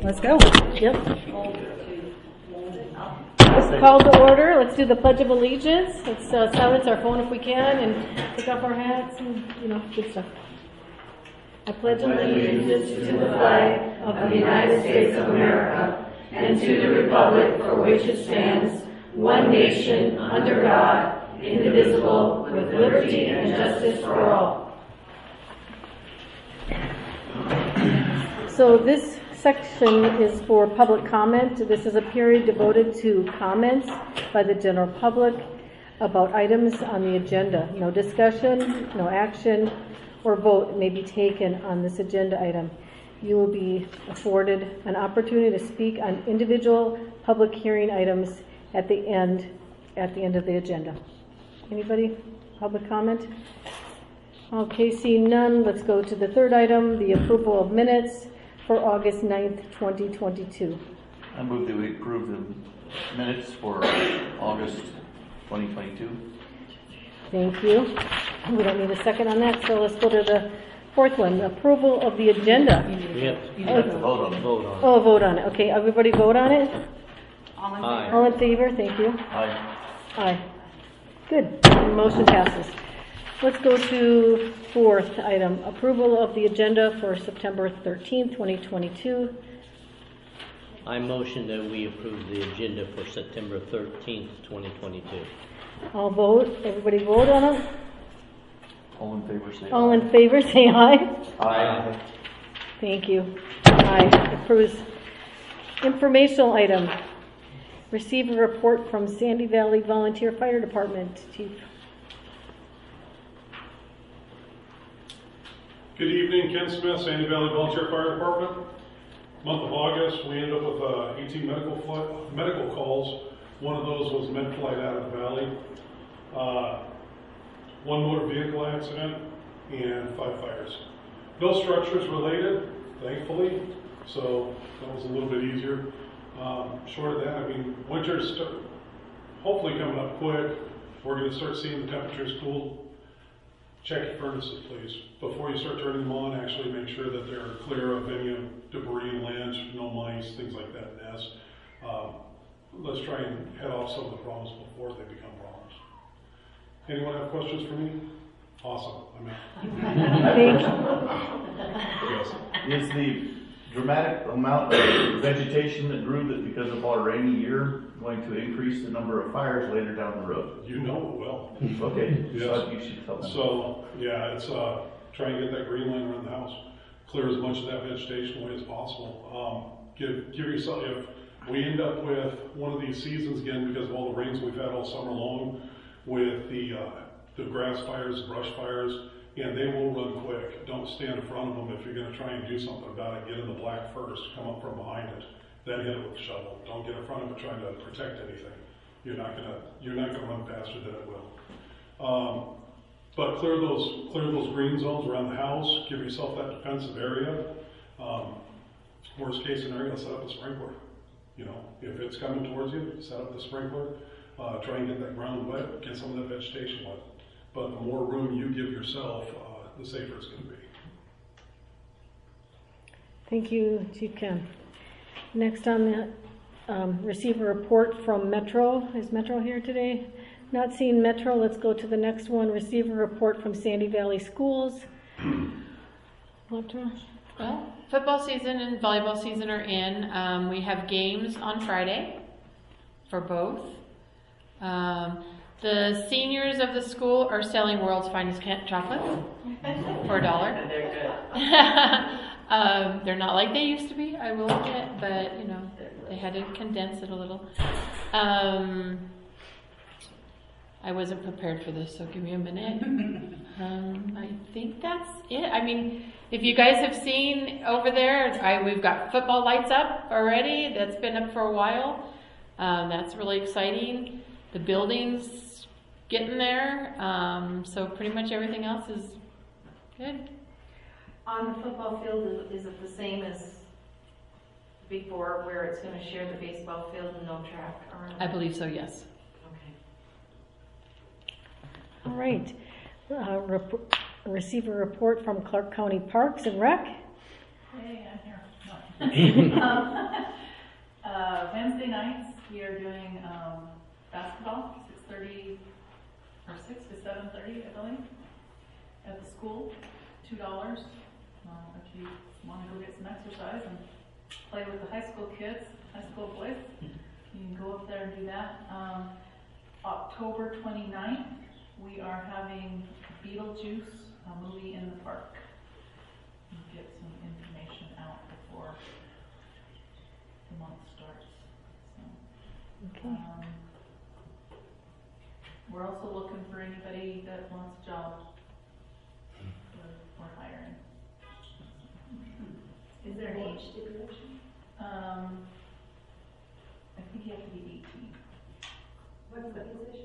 Let's go. Yep. Let's call to order. Let's do the Pledge of Allegiance. Let's silence our phone if we can and take off our hats and, good stuff. I pledge allegiance to the flag of the United States of America and to the republic for which it stands, one nation, under God, indivisible, with liberty and justice for all. So this section is for public comment. This is a period devoted to comments by the general public about items on the agenda. No discussion, no action, or vote may be taken on this agenda item. You will be afforded an opportunity to speak on individual public hearing items at the end of the agenda. Anybody? Public comment? Okay, seeing none, let's go to the third item, the approval of minutes for August 9th, 2022. I move that we approve the minutes for August 2022. Thank you. We don't need a second on that, so let's go to the fourth one, approval of the agenda. You have to vote on it. Oh, vote on it. Okay, everybody vote on it? Aye. All in favor? Thank you. Aye. Aye. Good. The motion passes. Let's go to fourth item, approval of the agenda for September 13th, 2022. I motion that we approve the agenda for September 13th, 2022. I'll vote. Everybody vote on it? All in favor, say aye. All in favor, say aye. Aye. Thank you. Aye. Approves. Informational item. Receive a report from Sandy Valley Volunteer Fire Department. Chief. Good evening, Ken Smith, Sandy Valley Volunteer Fire Department. Month of August, we ended up with 18 medical calls. One of those was med flight out of the valley. One motor vehicle accident and 5 fires. No structures related, thankfully, so that was a little bit easier. Short of that, winter's hopefully coming up quick. We're going to start seeing the temperatures cool. Check your furnaces, please. Before you start turning them on, actually make sure that they're clear of any debris, lint, no mice, things like that, nests. Let's try and head off some of the problems before they become problems. Anyone have questions for me? Awesome. I'm out. Thank you. Yes. Is the dramatic amount of vegetation that grew that because of our rainy year going to increase the number of fires later down the road? You know it will. Okay. Yes. So you should tell them. So, yeah, it's try and get that green line around the house. Clear as much of that vegetation away as possible. Give yourself, if we end up with one of these seasons again because of all the rains we've had all summer long with the grass fires, brush fires, and they will run quick. Don't stand in front of them if you're going to try and do something about it. Get in the black first, come up from behind it, then hit it with a shovel. Don't get in front of it trying to protect anything. You're not gonna run faster than it will. But clear those green zones around the house. Give yourself that defensive area. Worst case scenario, set up a sprinkler. If it's coming towards you, set up the sprinkler. Try and get that ground wet, get some of that vegetation wet. But the more room you give yourself, the safer it's going to be. Thank you, Chief Ken. Next on the receive a report from Metro. Is Metro here today? Not seeing Metro. Let's go to the next one. Receive a report from Sandy Valley Schools. Metro. Well, football season and volleyball season are in. We have games on Friday for both. The seniors of the school are selling World's Finest Chocolates for $1. They're good. They're not like they used to be, I will admit, but they had to condense it a little. I wasn't prepared for this, so give me a minute. I think that's it. If you guys have seen over there, we've got football lights up already. That's been up for a while. That's really exciting. The building's getting there. So pretty much everything else is good. On the football field, is it the same as before, where it's going to share the baseball field and no track around? I believe so, yes. Okay. All right. Receive a report from Clark County Parks and Rec. Hey, I'm here. Wednesday nights, we are doing basketball, 6:30, or 6 to 7:30, I believe, at the school, $2. If you want to go get some exercise and play with the high school kids, high school boys, you can go up there and do that. October 29th, we are having Beetlejuice, a movie in the park. And get some information out before the month starts. So, Okay. we're also looking for anybody that wants a job. We're hiring. Is there an age stipulation? I think you have to be 18. What's the position?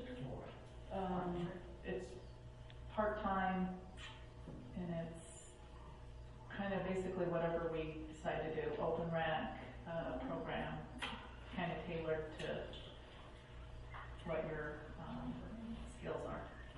It's part-time, and it's kind of basically whatever we decide to do, open rack, program, kind of tailored to what your skills are.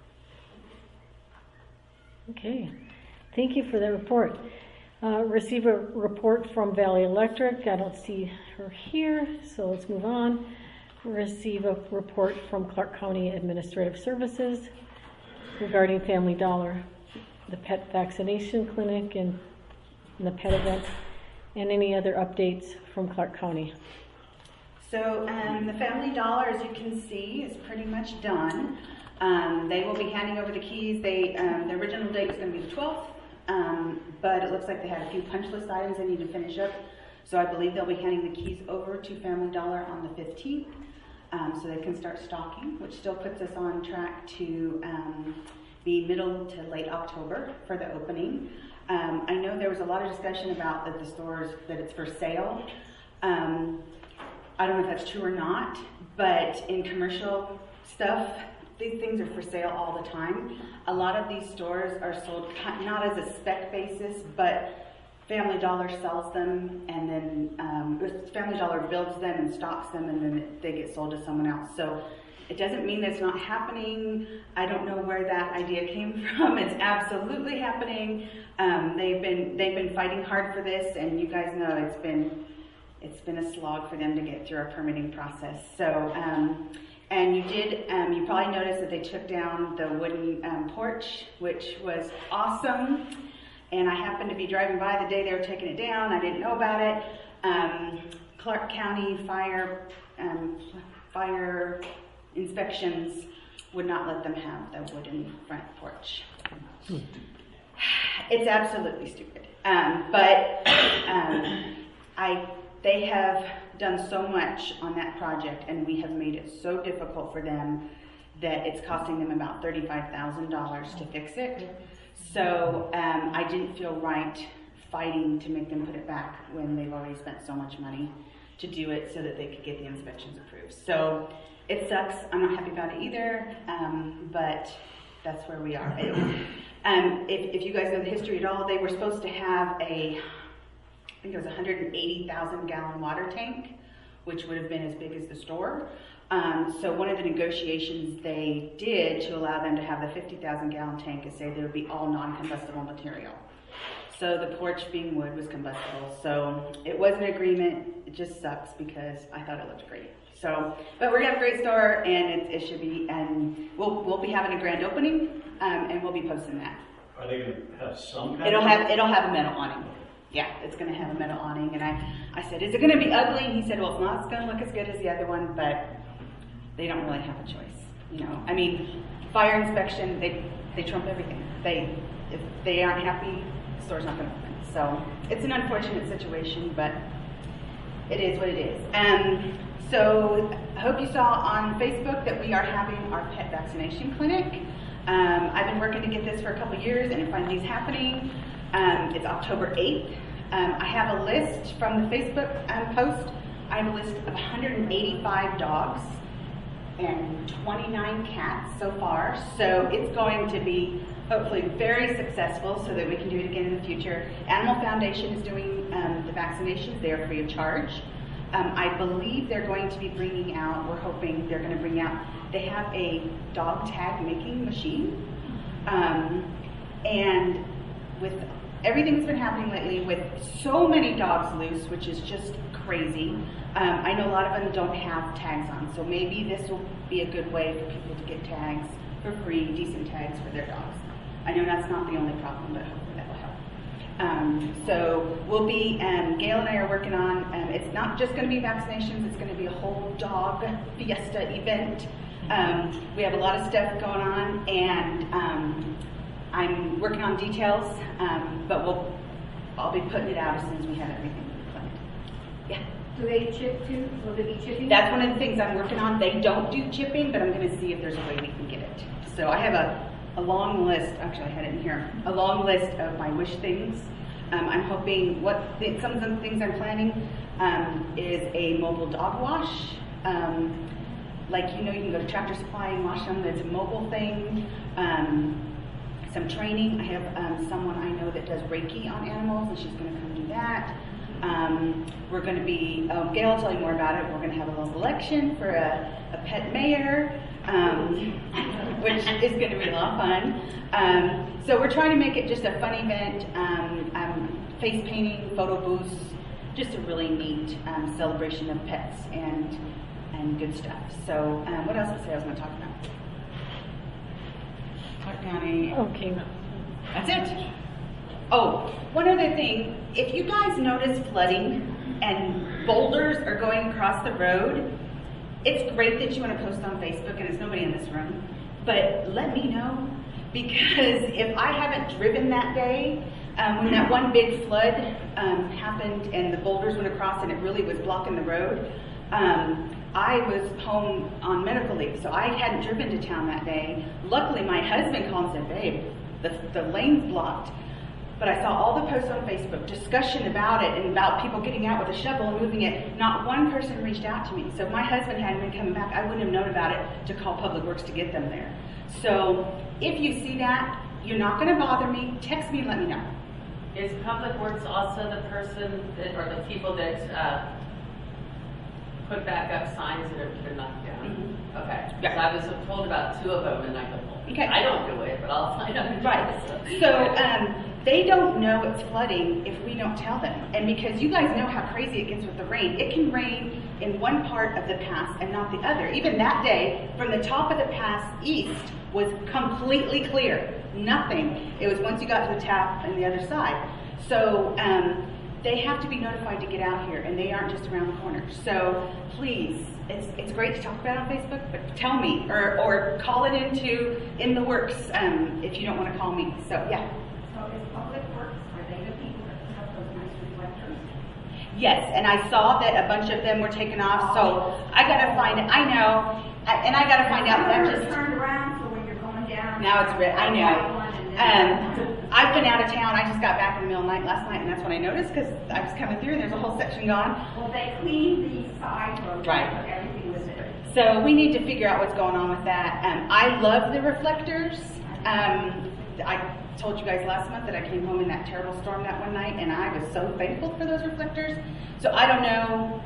Okay, thank you for that report. Receive a report from Valley Electric. I don't see her here, so let's move on. Receive a report from Clark County Administrative Services regarding Family Dollar, the pet vaccination clinic, and the pet event, and any other updates from Clark County. So the Family Dollar, as you can see, is pretty much done. They will be handing over the keys. The original date was going to be the 12th, but it looks like they had a few punch list items they need to finish up. So I believe they'll be handing the keys over to Family Dollar on the 15th, so they can start stocking, which still puts us on track to be middle to late October for the opening. I know there was a lot of discussion about that the stores, that it's for sale. I don't know if that's true or not, but in commercial stuff, these things are for sale all the time. A lot of these stores are sold not as a spec basis, but Family Dollar sells them, and then Family Dollar builds them and stocks them, and then they get sold to someone else. So it doesn't mean that it's not happening. I don't know where that idea came from. It's absolutely happening. They've been fighting hard for this, and you guys know it's been a slog for them to get through our permitting process. So, and you probably noticed that they took down the wooden porch, which was awesome. And I happened to be driving by the day they were taking it down. I didn't know about it. Clark County fire inspections would not let them have the wooden front porch. It's absolutely stupid. They have done so much on that project, and we have made it so difficult for them that it's costing them about $35,000 to fix it. So I didn't feel right fighting to make them put it back when they've already spent so much money to do it so that they could get the inspections approved. So it sucks. I'm not happy about it either, but that's where we are. If you guys know the history at all, they were supposed to have I think it was 180,000 gallon water tank, which would have been as big as the store. So one of the negotiations they did to allow them to have the 50,000 gallon tank is say there would be all non-combustible material. So the porch being wood was combustible. So it was an agreement. It just sucks because I thought it looked great. So, but we're gonna have a great store, and it should be, and we'll be having a grand opening, and we'll be posting that. Are they gonna have some kind It'll have a metal awning. Yeah, it's going to have a metal awning, and I said, is it going to be ugly? And he said, well, it's not going to look as good as the other one, but they don't really have a choice. You know, I mean, fire inspection, they trump everything. If they aren't happy, the store's not going to open. So it's an unfortunate situation, but it is what it is. So I hope you saw on Facebook that we are having our pet vaccination clinic. I've been working to get this for a couple years, and it finally is happening. It's October 8th. I have a list from the Facebook post. I have a list of 185 dogs and 29 cats so far. So it's going to be hopefully very successful so that we can do it again in the future. Animal Foundation is doing the vaccinations. They are free of charge. I believe they're going to be bringing out, we're hoping they're going to bring out, they have a dog tag making machine. And with everything's been happening lately with so many dogs loose, which is just crazy. I know a lot of them don't have tags on, so maybe this will be a good way for people to get tags for free, decent tags for their dogs. I know that's not the only problem, but hopefully that will help. So we'll be, Gail and I are working on, it's not just going to be vaccinations, it's going to be a whole dog fiesta event. We have a lot of stuff going on, and I'm working on details, but I'll be putting it out as soon as we have everything planned. Yeah. Do they chip too? Will they be chipping? That's one of the things I'm working on. They don't do chipping, but I'm going to see if there's a way we can get it. So I have a long list, actually I had it in here, a long list of my wish things. I'm hoping, some of the things I'm planning is a mobile dog wash. Like, you can go to Tractor Supply and wash them. It's a mobile thing. Some training. I have someone I know that does Reiki on animals, and she's going to come do that. We're going to be, Gail will tell you more about it. We're going to have a little election for a pet mayor, which is going to be a lot of fun. So we're trying to make it just a fun event, face painting, photo booths, just a really neat celebration of pets and good stuff. So what else was I going to talk about? Clark County. Okay. That's it. Oh, one other thing. If you guys notice flooding and boulders are going across the road, it's great that you want to post on Facebook, and it's nobody in this room, but let me know, because if I haven't driven that day, when that one big flood happened and the boulders went across and it really was blocking the road, I was home on medical leave, so I hadn't driven to town that day. Luckily, my husband called and said, babe, the lane's blocked. But I saw all the posts on Facebook, discussion about it and about people getting out with a shovel and moving it. Not one person reached out to me. So if my husband hadn't been coming back, I wouldn't have known about it to call Public Works to get them there. So if you see that, you're not going to bother me, text me and let me know. Is Public Works also the person that, or the people that put back up signs that have been knocked down? Mm-hmm. Okay. Yeah. So I was told about 2 of them, and I go, well, okay. I don't do it, but I'll sign up. Right. So they don't know it's flooding if we don't tell them. And because you guys know how crazy it gets with the rain, it can rain in one part of the pass and not the other. Even that day, from the top of the pass east was completely clear. Nothing. It was once you got to the tap on the other side. So they have to be notified to get out here, and they aren't just around the corner. So please, it's great to talk about on Facebook, but tell me, or call it in the works if you don't want to call me. So yeah. So is Public Works, are they the people that have those nice reflectors? Yes, and I saw that a bunch of them were taken off, so I gotta find it. I know, and I gotta find out. I'm just turned around, so when you're going down. now it's red. I know. I've been out of town. I just got back in the middle of the night last night, and that's when I noticed, because I was coming through and there's a whole section gone. Well, they cleaned the side roads. Right. But everything was there. So we need to figure out what's going on with that. I love the reflectors. I told you guys last month that I came home in that terrible storm that one night, and I was so thankful for those reflectors. So I don't know.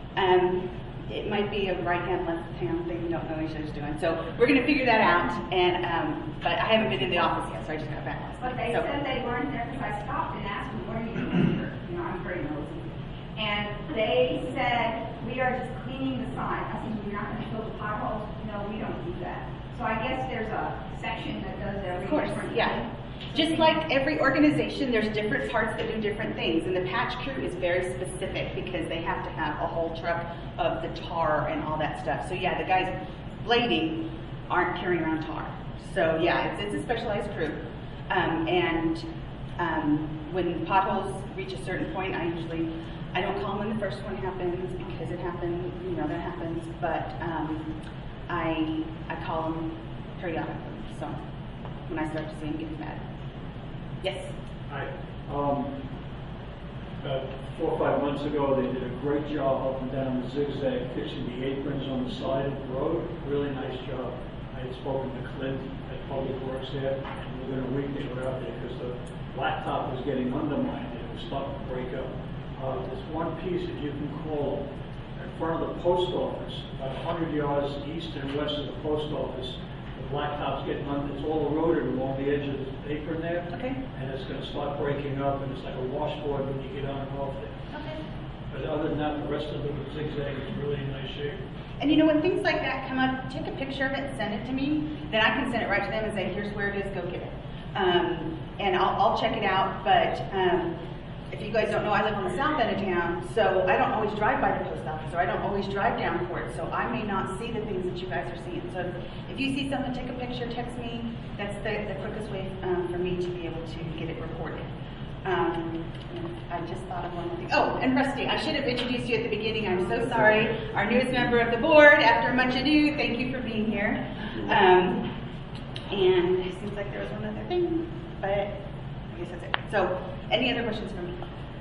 It might be a right hand, left hand thing. We don't know what each other's doing. So we're going to figure that out. And but I haven't been in the office yet, so I just got back last But night. they said they weren't there, because I stopped and asked them, what are you doing here? I'm very nosy. And they said, we are just cleaning the side. I said, you're not going to fill the potholes? No, we don't do that. So I guess there's a section that does every Of course, different yeah. thing. Just like every organization, there's different parts that do different things. And the patch crew is very specific because they have to have a whole truck of the tar and all that stuff. So yeah, the guys blading aren't carrying around tar. So yeah, it's a specialized crew. When potholes reach a certain point, I don't call them when the first one happens, because it happened, that happens. But I call them periodically. So when I start to see them get mad. Yes. Hi. About 4 or 5 months ago, they did a great job up and down the zigzag, fixing the aprons on the side of the road. Really nice job. I had spoken to Clint at Public Works there, and within a week they were out there because the blacktop was getting undermined. It was starting to break up. There's one piece that you can call in front of the post office, about 100 yards east and west of the post office. The blacktop's getting on, it's all eroded along the edge of the apron there. Okay. And it's gonna start breaking up, and it's like a washboard when you get on and off there. Okay. But other than that, the rest of the zigzag is really in nice shape. And you know, when things like that come up, take a picture of it, send it to me, then I can send it right to them and say, here's where it is, go get it. And I'll check it out, but if you guys don't know, I live on the south end of town, so I don't always drive by the post office, or I don't always drive down for it, so I may not see the things that you guys are seeing. So if you see something, take a picture, text me. That's the quickest way for me to be able to get it reported. I just thought of one more thing. Oh, and Rusty, I should have introduced you at the beginning. I'm so sorry. Our newest member of the board, after much ado, thank you for being here. And it seems like there was one other thing, but I guess that's it. So, any other questions for me?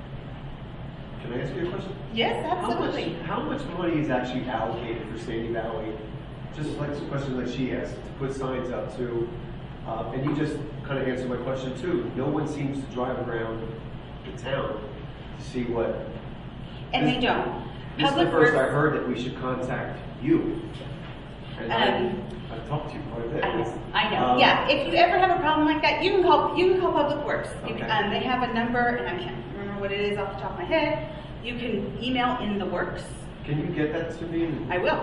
Can I ask you a question? Yes, absolutely. How much money is actually allocated for Sandy Valley? Just like a question like she asked, to put signs up to, and you just kind of answered my question too. No one seems to drive around the town to see what. And they don't. This is the first I heard that we should contact you. And I've talked to you quite a bit. I know. Yeah. If you ever have a problem like that, you can call Public Works. Okay. They have a number, and I can't remember what it is off the top of my head. You can email in the works. Can you get that to me? I will.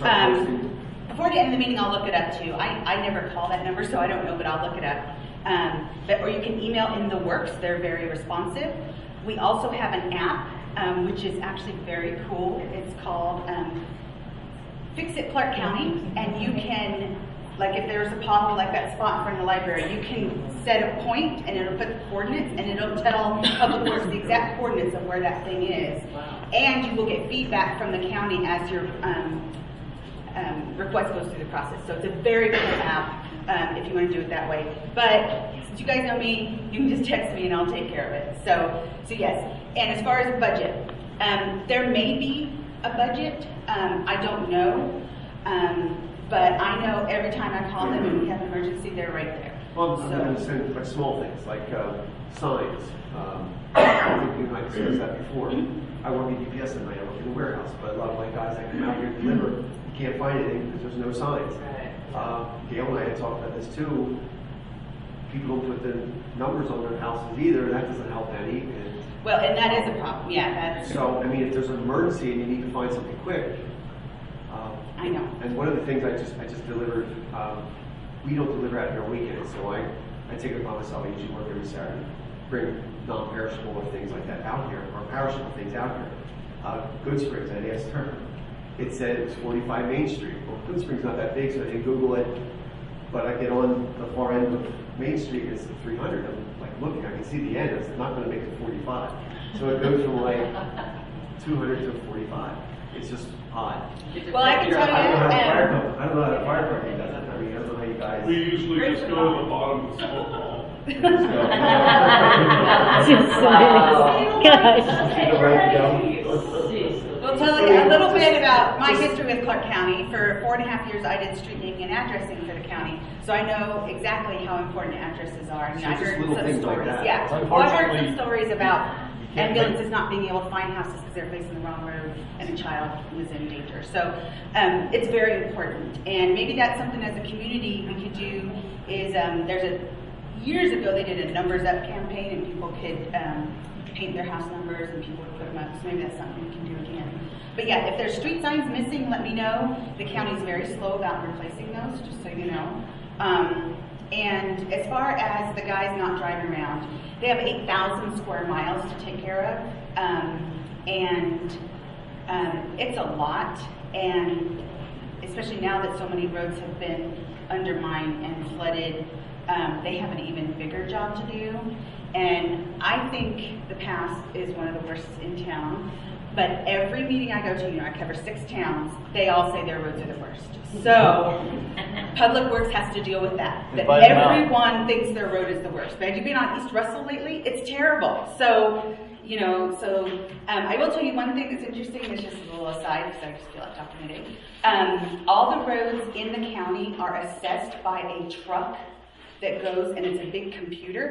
Before the end of the meeting, I'll look it up too. I never call that number, so I don't know, but I'll look it up. Or you can email in the works. They're very responsive. We also have an app, which is actually very cool. It's called Fix It Clark County, and you can, like if there's a pothole like that spot in front of the library, you can set a point and it'll put the coordinates and it'll tell Public Works the exact coordinates of where that thing is. And you will get feedback from the county as your request goes through the process. So it's a very cool app if you want to do it that way. But since you guys know me, you can just text me and I'll take care of it. So yes. And as far as the budget, there may be a budget. I don't know. But I know every time I call them and we have an emergency, they're right there. Well, I'm going to say like small things, like signs. I think you and I discussed that before. I work at UPS at night, I work in the warehouse, but a lot of my guys that come out here and deliver, you can't find anything because there's no signs. Gail and I had talked about this too. People don't put the numbers on their houses either, and that doesn't help any. Well, and that is a problem, yeah. So, I mean, if there's an emergency and you need to find something quick, I know. And one of the things I just delivered, we don't deliver out here on weekends, so I take it upon myself. I usually work every Saturday, bring non-perishable or things like that out here, or perishable things out here. Good Springs, I asked her. It said it was 45 Main Street. Well, Good Springs not that big, so I didn't Google it. But I get on the far end of Main Street, it's 300. I'm like looking, I can see the end. It's not going to make it 45. So it goes from like 200 to 45. It's just odd. Well, I can tell you. I don't know how the fire company does it. I mean, I don't know how you guys. We usually just go to the bottom of the smoke wall. We'll tell you a little bit about my history with Clark County. For 4.5 years, I did street naming and addressing for the county, so I know exactly how important addresses are. I mean, I heard some stories. Yeah, well, I heard some stories about ambulances not being able to find houses because they're facing the wrong road and a child was in danger. So it's very important, and maybe that's something as a community we could do. Is years ago they did a numbers up campaign and people could paint their house numbers and people would put them up. So maybe that's something we can do again. But yeah, if there's street signs missing, let me know. The county's very slow about replacing those, just so you know. And as far as the guys not driving around, they have 8,000 square miles to take care of. It's a lot. And especially now that so many roads have been undermined and flooded, they have an even bigger job to do. And I think the past is one of the worst in town. But every meeting I go to, I cover 6 towns, they all say their roads are the worst. So Public Works has to deal with that. That everyone thinks their road is the worst. But have you been on East Russell lately? It's terrible. So, I will tell you one thing that's interesting. It's just a little aside because I just feel like talking today. All the roads in the county are assessed by a truck that goes, and it's a big computer,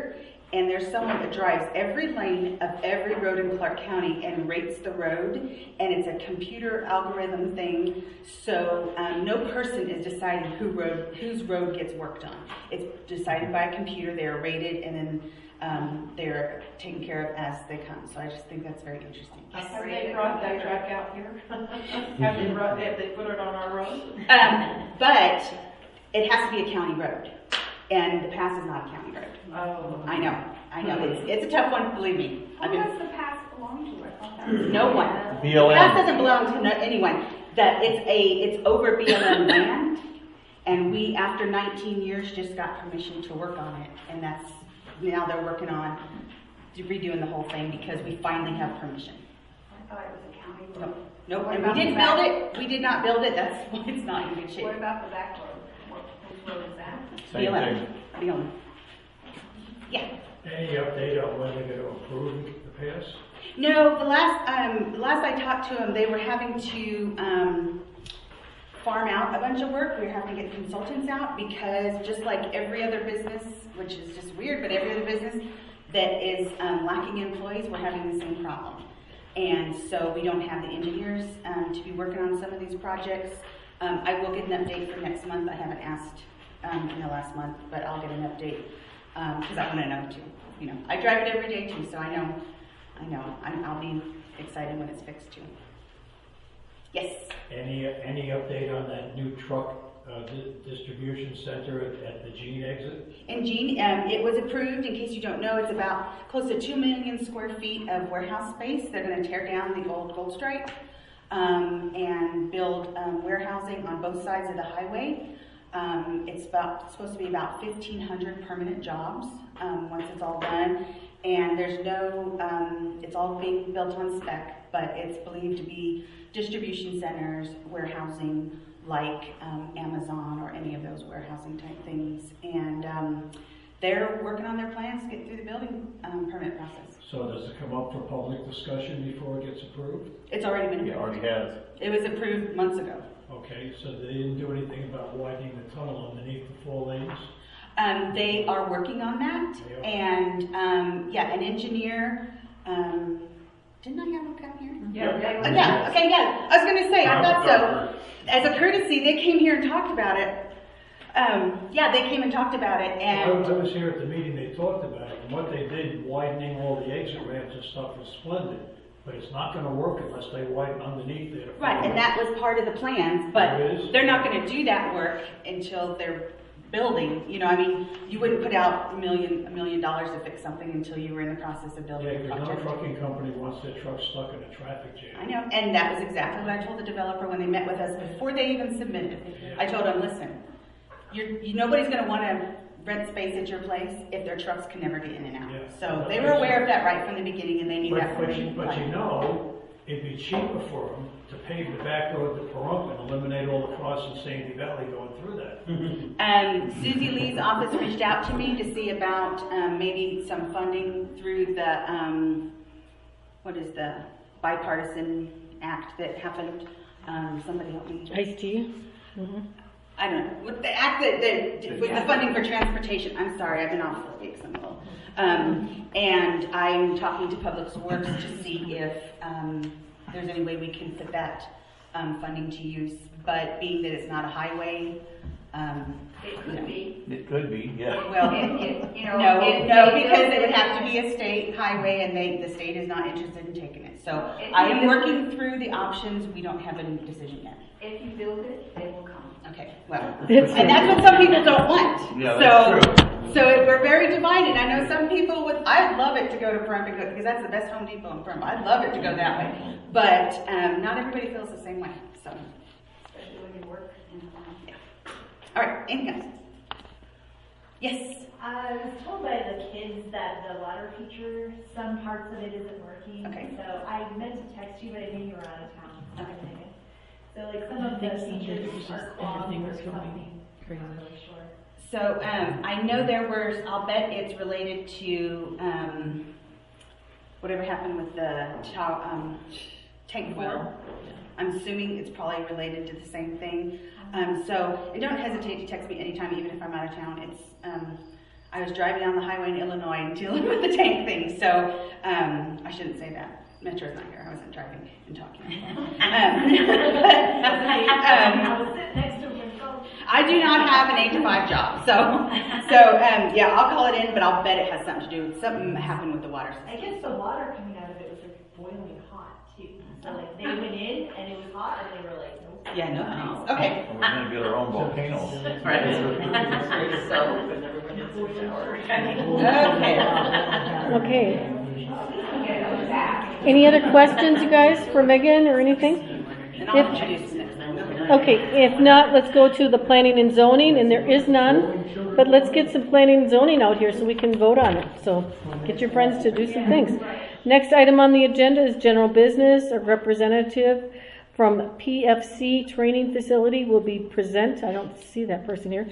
And there's someone that drives every lane of every road in Clark County and rates the road, and it's a computer algorithm thing, so no person is deciding whose road gets worked on. It's decided by a computer, they're rated, and then they're taken care of as they come. So I just think that's very interesting. Have they brought that truck out here? Have they put it on our road? But it has to be a county road, and the pass is not a county road. Oh. I know. It's a tough one, believe me. Who does the pass belong to? I thought that was No one. BLM. That doesn't belong to anyone. That it's over BLM land, and we, after 19 years, just got permission to work on it, and now they're working on redoing the whole thing because we finally have permission. I thought it was a county road. Nope. What And about we didn't the back? build it. We did not build it. That's why it's not in good shape. What about the back road? Whose road is that? Same BLM. thing. BLM. Yeah. Any update on when they're going to approve the pass? No, the last I talked to them, they were having to farm out a bunch of work. We were having to get consultants out because just like every other business, which is just weird, but every other business that is lacking employees, we're having the same problem. And so we don't have the engineers to be working on some of these projects. I will get an update for next month. I haven't asked in the last month, but I'll get an update because I want to know too. You know, I drive it every day too, so I know. I'll be excited when it's fixed too. Yes. Any update on that new truck distribution center at the Gene exit? And Gene, it was approved. In case you don't know, it's about close to 2 million square feet of warehouse space. They're going to tear down the old Gold Strike and build warehousing on both sides of the highway. It's supposed to be about 1,500 permanent jobs once it's all done. And there's no, it's all being built on spec, but it's believed to be distribution centers, warehousing like Amazon or any of those warehousing type things. And they're working on their plans to get through the building permit process. So does it come up for public discussion before it gets approved? It's already been approved. It already has. It was approved months ago. Okay, so they didn't do anything about widening the tunnel underneath the 4 lanes? They are working on that, and an engineer. Didn't I have him come here? Yeah. Okay. Yeah. I was going to say, I thought so. As a courtesy, they came here and talked about it. They came and talked about it, and I was here at the meeting. They talked about it, and what they did, widening all the exit ramps and stuff, was splendid. But it's not going to work unless they widen underneath there. right, and that was part of the plans. But they're not going to do that work until they're building. You know, I mean, you wouldn't put out $1 million to fix something until you were in the process of building Yeah, the because no project. trucking company wants their truck stuck in a traffic jam. I know, and that was exactly what I told the developer when they met with us before they even submitted. I told them, listen, nobody's going to want to rent space at your place if their trucks can never get in and out. Yeah. So they were aware of that right from the beginning, and they knew that. But you know, it'd be cheaper for them to pave the back road to Pahrump and eliminate all the cars in Sandy Valley going through that. Susie Lee's office reached out to me to see about maybe some funding through the, what is the bipartisan act that happened? Somebody help me. Ice-T? Mm-hmm. I don't know, with the act that with the funding for transportation. I'm sorry, I've been off for weeks. I'm a little. And I'm talking to Public Works to see if there's any way we can put that funding to use. But being that it's not a highway, It could be. It could be, yeah. well, no, because it would have to be a state highway, and the state is not interested in taking it. So I am working through the options. We don't have a decision yet. If you build it, they will come. Okay, well, and that's what some people don't want. Yeah, that's true. So we're very divided. I know some people would, I'd love it to go to Pahrump because that's the best Home Depot in Pahrump. I'd love it to go that way. But not everybody feels the same way, so. Especially when you work in the farm. Yeah. All right, anything else? Yes. I was told by the kids that the water feature, some parts of it isn't working. Okay. So I meant to text you, but I knew you were out of town. Okay. So like some of the features are clogged or something. I'm not really sure. So I know I'll bet it's related to whatever happened with the tank well. I'm assuming it's probably related to the same thing. And don't hesitate to text me anytime, even if I'm out of town. I was driving down the highway in Illinois and dealing with the tank thing, so I shouldn't say that. Metro's not here. I wasn't driving and talking. I do not have an 8 to 5 job, so yeah, I'll call it in, but I'll bet it has something to do with something happened with the water system. I guess the water coming out of it was like boiling hot too. So like they went in and it was hot and they were like, nope. Yeah, no thanks. Okay. We're gonna get our own volcano. Okay. Any other questions, you guys, for Megan or anything? Okay, if not, let's go to the planning and zoning, and there is none, but let's get some planning and zoning out here so we can vote on it. So get your friends to do some things. Next item on the agenda is general business. A representative from PFC training facility will be present. I don't see that person here.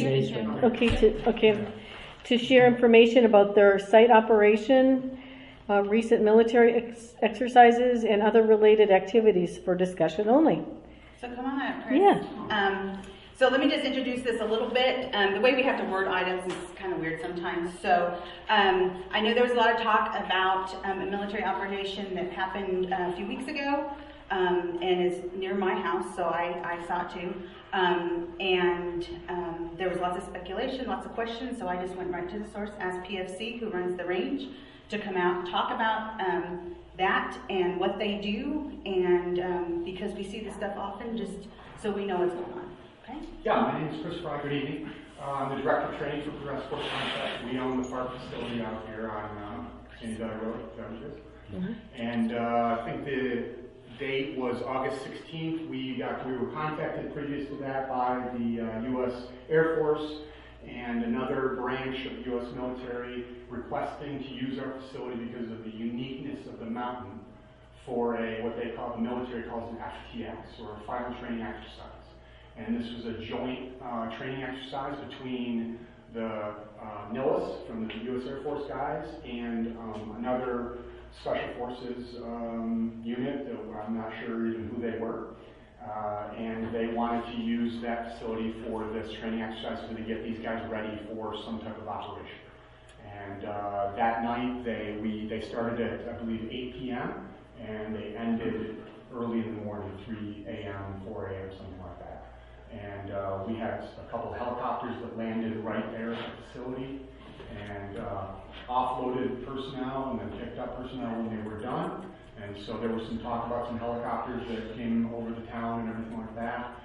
To share information about their site operation, recent military exercises, and other related activities for discussion only. So come on up, Chris. Yeah. So let me just introduce this a little bit. The way we have to word items is kind of weird sometimes. So I know there was a lot of talk about a military operation that happened a few weeks ago and is near my house, so I saw it too. There was lots of speculation, lots of questions, so I just went right to the source, asked PFC, who runs the range, to come out and talk about that and what they do, and because we see this stuff often, just so we know what's going on. Okay? Yeah, my name is Chris Fry. Good evening. I'm the Director of Training for Progressive Force Contract. We own the FARC facility out here on Sandy Valley Road. And I think the date was August 16th. We were contacted previous to that by the U.S. Air Force and another branch of the U.S. military requesting to use our facility because of the uniqueness of the mountain for what they call, the military calls an FTX, or a final training exercise. And this was a joint training exercise between the NILS from the U.S. Air Force guys and another Special Forces unit that I'm not sure even who they were. And they wanted to use that facility for this training exercise so to get these guys ready for some type of operation. And that night they started at, I believe, 8 p.m. and they ended early in the morning, 3 a.m., 4 a.m., something like that. And we had a couple of helicopters that landed right there at the facility and offloaded personnel and then picked up personnel when they were done. And so there was some talk about some helicopters that came over the town and everything like that.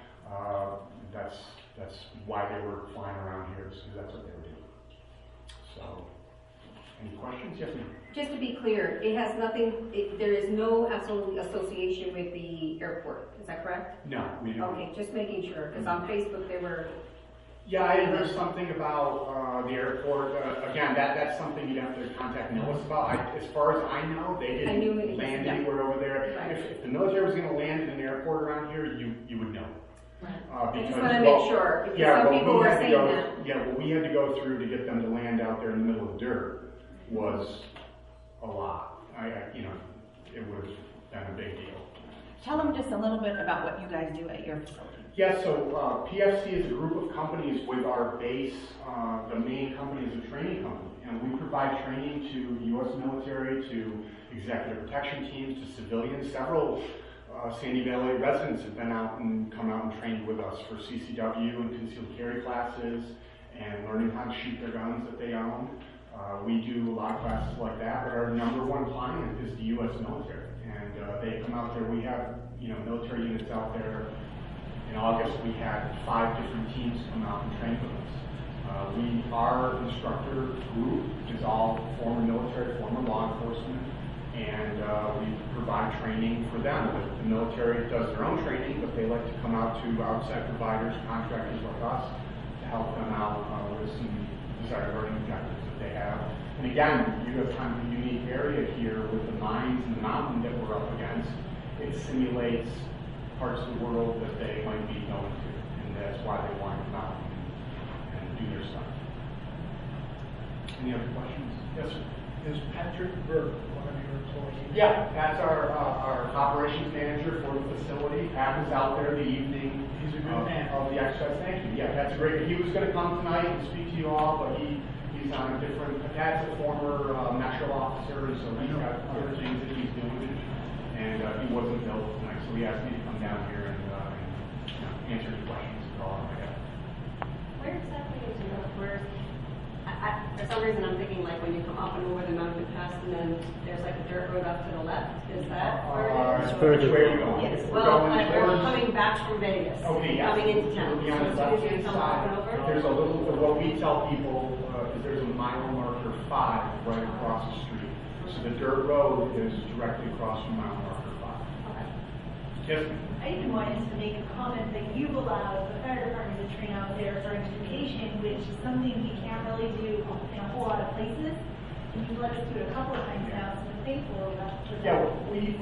That's why they were flying around here, because that's what they were doing. So, any questions? Yes, ma'am. Just to be clear, it has nothing, there is no absolute association with the airport, is that correct? No, we don't. Okay, just making sure, because on Facebook they were... Yeah, I heard something about the airport. Again, that's something you'd have to contact NOAA about. As far as I know, they didn't land anywhere over there. Right. If the military was going to land in an airport around here, you would know. Right. I just want to make sure, because some people were saying that. Yeah, what we had to go through to get them to land out there in the middle of the dirt was a lot. It would have been a big deal. Tell them just a little bit about what you guys do at your facility. Yeah, so PFC is a group of companies with our base. The main company is a training company, and we provide training to the U.S. military, to executive protection teams, to civilians. Several Sandy Valley residents have been out and come out and trained with us for CCW and concealed carry classes and learning how to shoot their guns that they own. We do a lot of classes like that, but our number one client is the U.S. military, and they come out there. We have military units out there. In August, we had 5 different teams come out and train with us. Our instructor group is all former military, former law enforcement, and we provide training for them. The military does their own training, but they like to come out to outside providers, contractors like us, to help them out with some desired learning objectives that they have. And again, you have kind of a unique area here with the mines and the mountain that we're up against. It simulates parts of the world that they might be going to, and that's why they want to come out and do their stuff. Any other questions? Yes, sir. Is Patrick Berg one of your employees? Yeah, Pat's our operations manager for the facility. Pat was out there the evening of the exercise. Thank you. Yeah, Pat's great. He was going to come tonight and speak to you all, but he he's on a different, Dad's a former Metro officer, and so he's got other things that he's doing. And he wasn't available tonight, so he asked me to come down here and answer any questions at all. Where exactly is your, for some reason I'm thinking like when you come up and over the mountain pass and then there's like a dirt road up to the left, is that where it is? Which way are you going? Yes, We're well, going we're towards- coming back from Vegas. Okay, yeah. Coming into town. We'll be on the So as soon as you left-hand come up and side. over. There's a little, what we tell people is there's a mile marker 5 right across the street. So the dirt road is directly across from mile marker 5. Okay. Yes, ma'am. I even wanted to make a comment that you've allowed the fire department to train out there for education, which is something we can't really do in a whole lot of places. And you've let us do it a couple of times now, so we're thankful for that. Yeah, we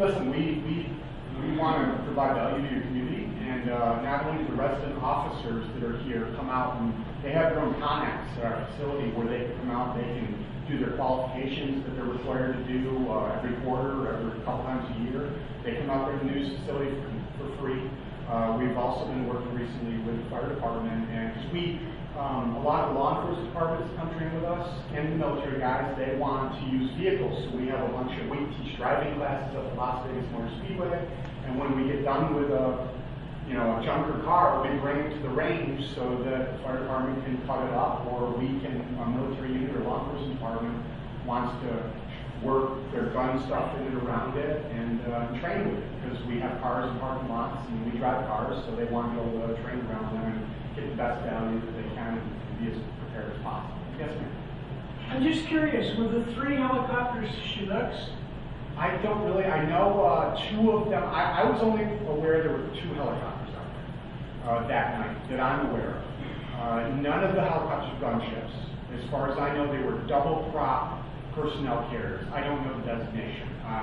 want to provide value to your community, and not only the resident officers that are here come out and they have their own connects at our facility where they can come out, they can do their qualifications that they're required to do every quarter or every couple times a year. They come out there to the news facility for free. We've also been working recently with the fire department, and because a lot of law enforcement departments come train with us, and the military guys, they want to use vehicles. So we have a bunch of, we teach driving classes up at Las Vegas Motor Speedway, and when we get done with a junker car, we bring it to the range so that the fire department can cut it up, or a military unit or law enforcement department wants to work their gun stuff in and around it and train with it, because we have cars in parking lots and we drive cars, so they want to be able to train around them and get the best value that they can and be as prepared as possible. Yes, ma'am. I'm just curious, were the 3 helicopters Chinooks? I don't really, I know 2 of them, I was only aware there were 2 helicopters out there that night that I'm aware of. None of the helicopters were gunships. As far as I know, they were double prop personnel carriers. I don't know the designation.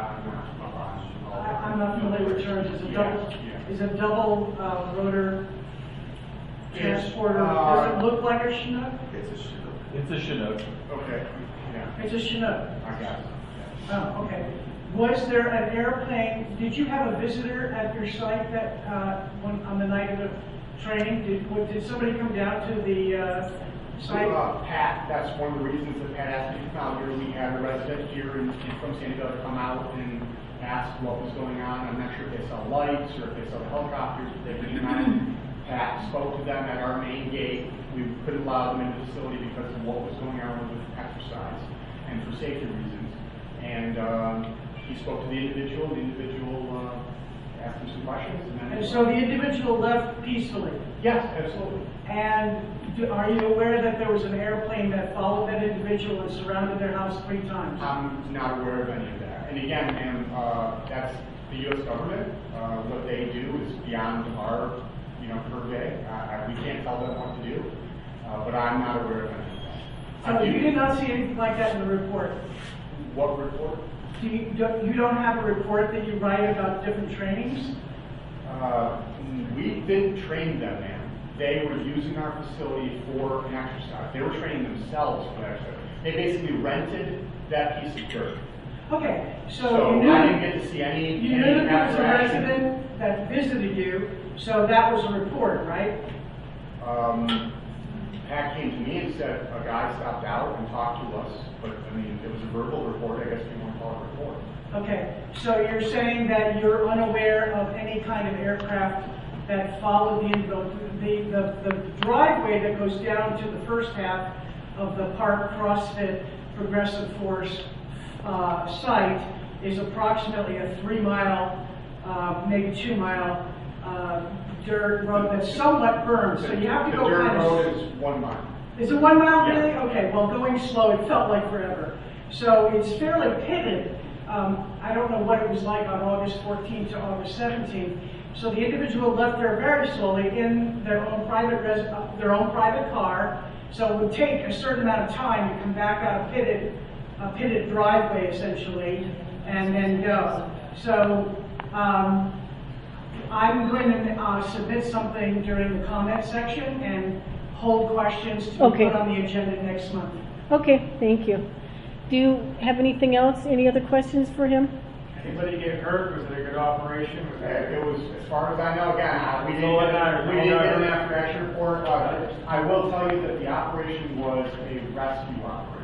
I'm not familiar with terms. Is a double rotor transporter, does it look like a Chinook? It's a Chinook. It's a Chinook. Okay, yeah. It's a Chinook. I got it. Oh, okay. Was there an airplane, did you have a visitor at your site that, on the night of the training? Did somebody come down to the site? Pat, that's one of the reasons that Pat asked me to come out here. We had a resident here from San Diego to come out and ask what was going on. I'm not sure if they saw lights or if they saw the helicopters, but they came out. Pat spoke to them at our main gate. We couldn't allow them into the facility because of what was going on with exercise and for safety reasons. And he spoke to the individual. The individual asked him some questions. And so the individual left peacefully? Yes, absolutely. And are you aware that there was an airplane that followed that individual and surrounded their house 3 times? I'm not aware of any of that. And again, ma'am, that's the U.S. government. What they do is beyond our, purvey. We can't tell them what to do, but I'm not aware of any of that. So you did not see anything like that in the report? What report? You don't have a report that you write about different trainings? We didn't train them, ma'am. They were using our facility for an exercise. They were training themselves for exercise. They basically rented that piece of dirt. Okay, so you knew, I didn't get to see any. You knew that there was a resident that visited you, so that was a report, right? Pat came to me and said a guy stopped out and talked to us, but it was a verbal report. I guess you want to call it a report. Okay, so you're saying that you're unaware of any kind of aircraft that followed the driveway that goes down to the first half of the Park CrossFit Progressive Force site is approximately a 3-mile, maybe 2-mile dirt road that's somewhat burned. So you have to go kind of. The dirt road is 1 mile. Is it 1 mile really? Yeah. Okay, well going slow, it felt like forever. So it's fairly pitted. I don't know what it was like on August 14th to August 17th. So the individual left there very slowly in their own private car. So it would take a certain amount of time to come back out a pitted driveway essentially, and then go. So I'm going to submit something during the comment section and hold questions to be put on the agenda next month. Okay, thank you. Do you have anything else? Any other questions for him? Anybody get hurt? Was it a good operation? It was, as far as I know, again, we didn't get an after-action report. I will tell you that the operation was a rescue operation.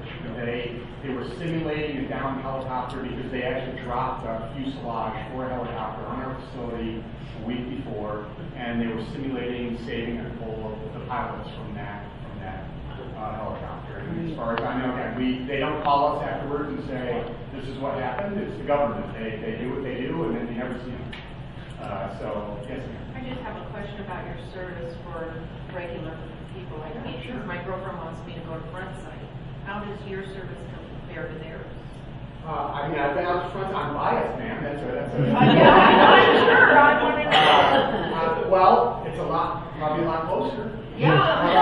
They were simulating a down helicopter because they actually dropped a fuselage for a helicopter on our facility a week before, and they were simulating saving a couple of the pilots from that helicopter. And as far as I know, again, they don't call us afterwards and say, this is what happened. It's the government. They do what they do, and then you never see them. So, yes, ma'am. I just have a question about your service for regular people like me. Sure. My girlfriend wants me to go to front site. How does your service compare to theirs? I mean, I've been out front. I'm biased, ma'am. That's a. Yeah, I'm sure. I want to know. Well, it's probably a lot closer. Yeah.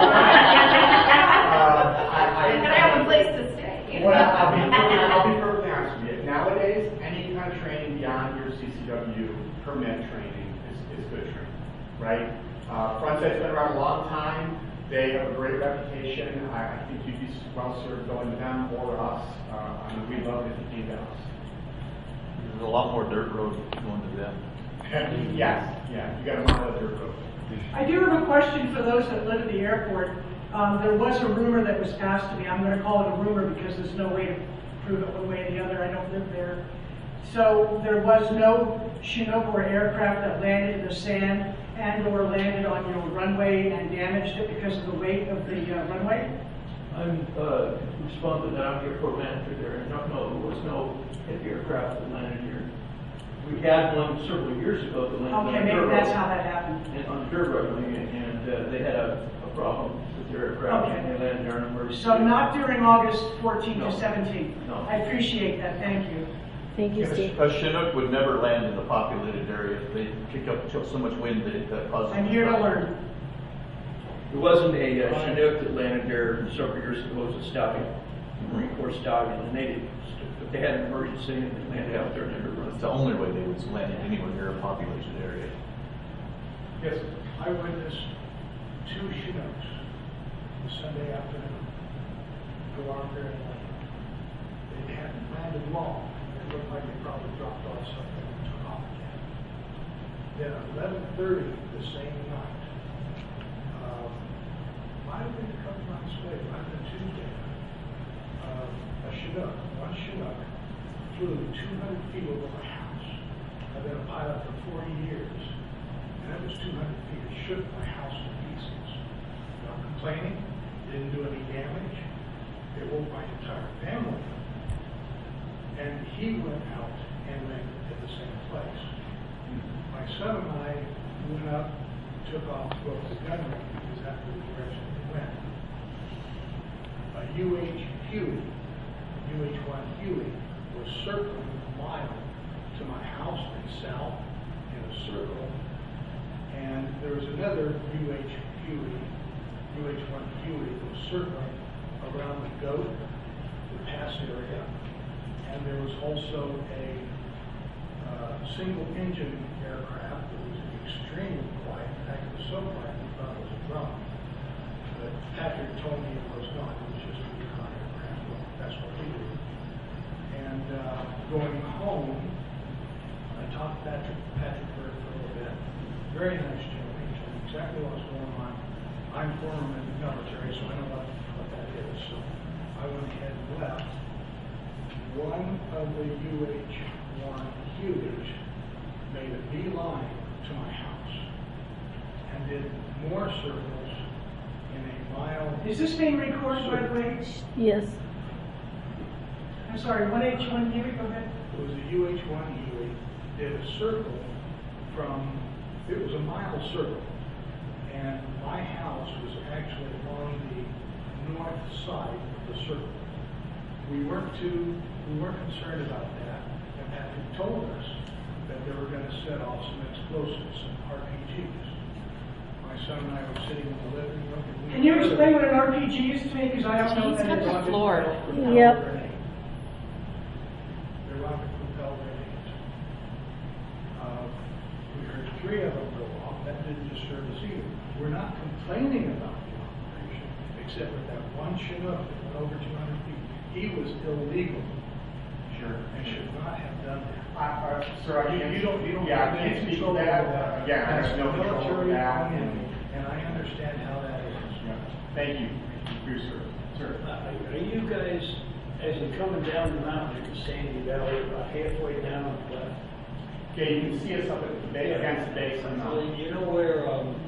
And I have a place to stay. Well, I'll be perfectly honest with you. Nowadays, any kind of training beyond your CCW permit training is good training, right? Frontsite's been around a long time. They have a great reputation. I think you'd be well served going to them or us. I mean, we love it if you came to us. There's a lot more dirt road going to them. Yes, yeah, you got a lot of dirt road. I do have a question for those that live at the airport. There was a rumor that was passed to me. I'm going to call it a rumor because there's no way to prove it one way or the other. I don't live there. So there was no Chinook or aircraft that landed in the sand and or landed on your runway and damaged it because of the weight of the runway? I'm responding now, airport manager there, and no, there was no heavy aircraft that landed here. We had one several years ago that landed Okay, on maybe dirt that's road, how that happened. and on the dirt runway, and they had a problem with their aircraft, Okay. and they landed there on emergency. So not during August 14th No. to 17th? No. I appreciate that, thank you. Thank you, Steve. A Chinook would never land in a populated area. They kick up so much wind that it causes. I'm here to learn. There wasn't a Chinook that landed there several years ago. It was a Stallion, Marine Corps Stallion, and if they had an emergency, and they landed out there and they were It's the only way they would land anywhere near a populated area. Yes. I witnessed 2 Chinooks the Sunday afternoon go out there and land. They hadn't landed long. It looked like they probably dropped off something and took off again. Then at 11:30 the same night, might have been a couple months later, might have been Tuesday, a Chinook, one Chinook, flew 200 feet over my house. I've been a pilot for 40 years, and that was 200 feet. It shook my house to pieces. Not complaining, didn't do any damage. It woke my entire family up. And he went out and landed at the same place. My son and I went up, took off, broke the gun range because that's the direction they went. A UH-1 Huey was circling a mile to my house and south in a circle. And there was another UH-1 Huey that was circling around the GOAT, the pass area. And there was also a single engine aircraft that was extremely quiet. In fact, it was so quiet we thought it was a drone. But Patrick told me it was not. It was just a recon aircraft. Well, that's what we do. And going home, I talked to Patrick Bird for a little bit. Very nice gentleman. He told me exactly what was going on. I'm former in the military, so I know what that is. So I went ahead and left. One of the UH-1 Hueys made a beeline to my house and did more circles in a mile. Is this being recorded, by the way? Yes. I'm sorry, 1H1 Huey, go ahead. It was a UH-1 Huey, did a circle it was a mile circle, and my house was actually on the north side of the circle. We weren't concerned about that, and Patrick told us that they were going to set off some explosives, some RPGs. My son and I were sitting in the living room. And Can you explain what an RPG is to me? Because I don't know He's what that got is. the floor. Yep. They're rocket propelled grenades. We heard 3 of them go off. That didn't disturb us either. We're not complaining about the operation, except with that one Chinook that went over 200 feet. He was illegal. Sure. And should not have done that. Sir, You don't yeah, I have any can't speak to control that. over that. Yeah, I have no That's control over military that. and I understand how that is. Yeah. Thank you for your service. Sir. Are you guys As you're coming down the mountain into Sandy Valley, about halfway down on the left. Yeah, you can see us up at the base, against the base on Well, you know where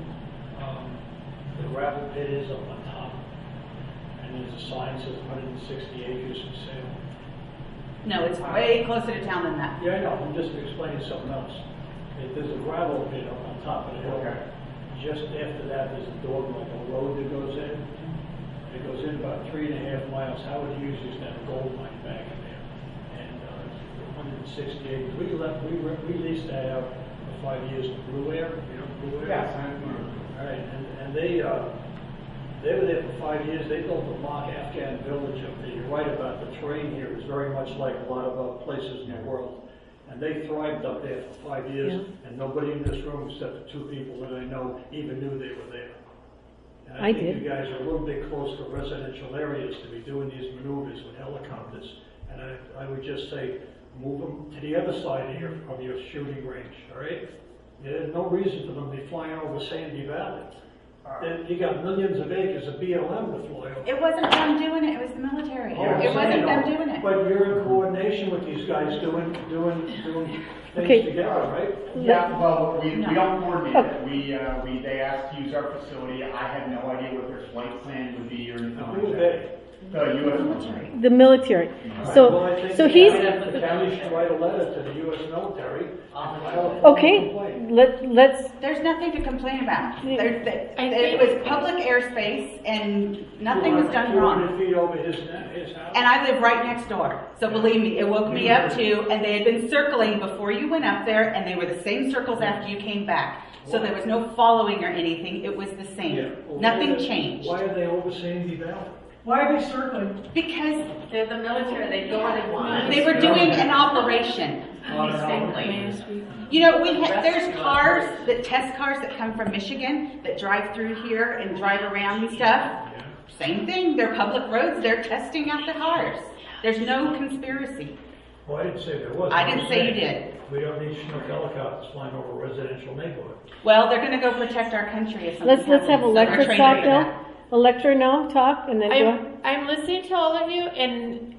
the gravel pit is up on top? And there's a sign that says 160 acres for sale. No, it's way closer to town than that. Yeah, I know, I'm just explaining something else. There's a gravel pit up on top of the hill. Okay. Just after that, there's a door, like a road that goes in. It goes in about 3.5 miles. Howard Hughes used to have a gold mine back in there. And 160 acres. We leased that out for 5 years to Blue Air. You know Blue Air? Yes. All right, and they were there for 5 years. They built a mock Afghan village up there. You're right about the terrain here is very much like a lot of other places in the world. And they thrived up there for 5 years, and nobody in this room except the 2 people that I know even knew they were there. And I think did. you guys are a little bit close to residential areas to be doing these maneuvers with helicopters. And I would just say, move them to the other side of your shooting range, all right? There's no reason for them to be flying over Sandy Valley. You got millions of acres of BLM to fly over. It wasn't them doing it, it was the military. Oh, It wasn't them doing it. But you're in coordination with these guys doing things Okay. together, right? Yeah, well, we don't coordinate it. They asked to use our facility. I had no idea what their flight plan would be or anything like that. Who are they? The U.S. military. The military. Well, I think So he's, the county should write a letter to the U.S. military. okay, let's, There's nothing to complain about. think- It was public airspace and nothing was done 200 wrong. feet over his house. And I live right next door. So believe me, it woke me up too. And they had been circling before you went up there and they were the same circles after you came back. So there was no following or anything. It was the same. Yeah. Well, Nothing changed. Why are they over Sandy Valley? Why are they circling? Because They're the military, they go where they want. they were doing an operation. You know, there's cars, test cars that come from Michigan that drive through here and drive around and stuff. Same thing, they're public roads, they're testing out the cars. There's no conspiracy. Well, I didn't say there was. I didn't say you did. We don't need Chinook helicopters flying over residential neighborhood. Well, they're gonna go protect our country if something let's happens. have So Electra they're trained talk to do now. that. Electra now talk, and then go. I'm listening to all of you, and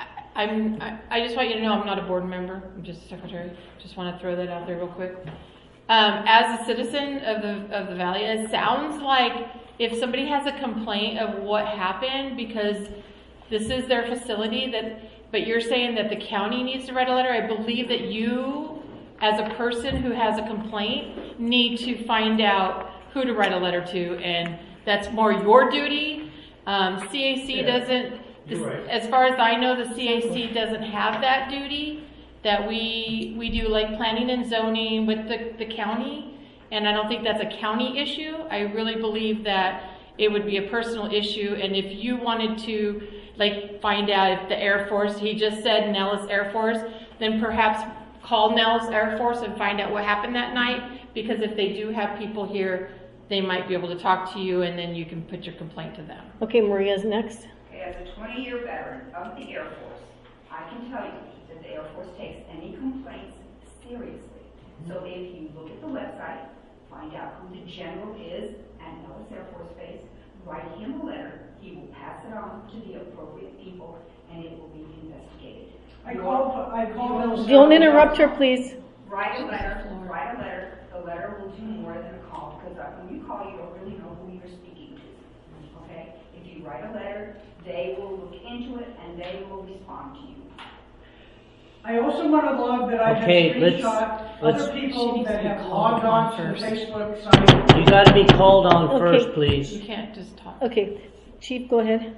I just want you to know I'm not a board member. I'm just a secretary. Just want to throw that out there real quick. As a citizen of the valley, it sounds like if somebody has a complaint of what happened because this is their facility, but you're saying that the county needs to write a letter. I believe that you, as a person who has a complaint, need to find out who to write a letter to, and that's more your duty. CAC doesn't, as far as I know, the CAC doesn't have that duty that we do, like planning and zoning with the county, and I don't think that's a county issue. I really believe that it would be a personal issue, and if you wanted to like find out if the Air Force, he just said Nellis Air Force, then perhaps call Nellis Air Force and find out what happened that night, because if they do have people here, they might be able to talk to you, and then you can put your complaint to them. Okay, Maria's next. Okay, as a 20-year veteran of the Air Force, I can tell you that the Air Force takes any complaints seriously. So if you look at the website, find out who the general is at Nellis Air Force Base, write him a letter, he will pass it on to the appropriate people, and it will be investigated. I called. Don't interrupt her, please. Write a letter. The letter will do more than a call, because when you call, you don't really know who you're speaking to, okay? If you write a letter, they will look into it, and they will respond to you. I also want to log that I have screenshot other people that have logged on to the Facebook site. You gotta be called on Okay. first, please. You can't just talk. Okay, Chief, go ahead.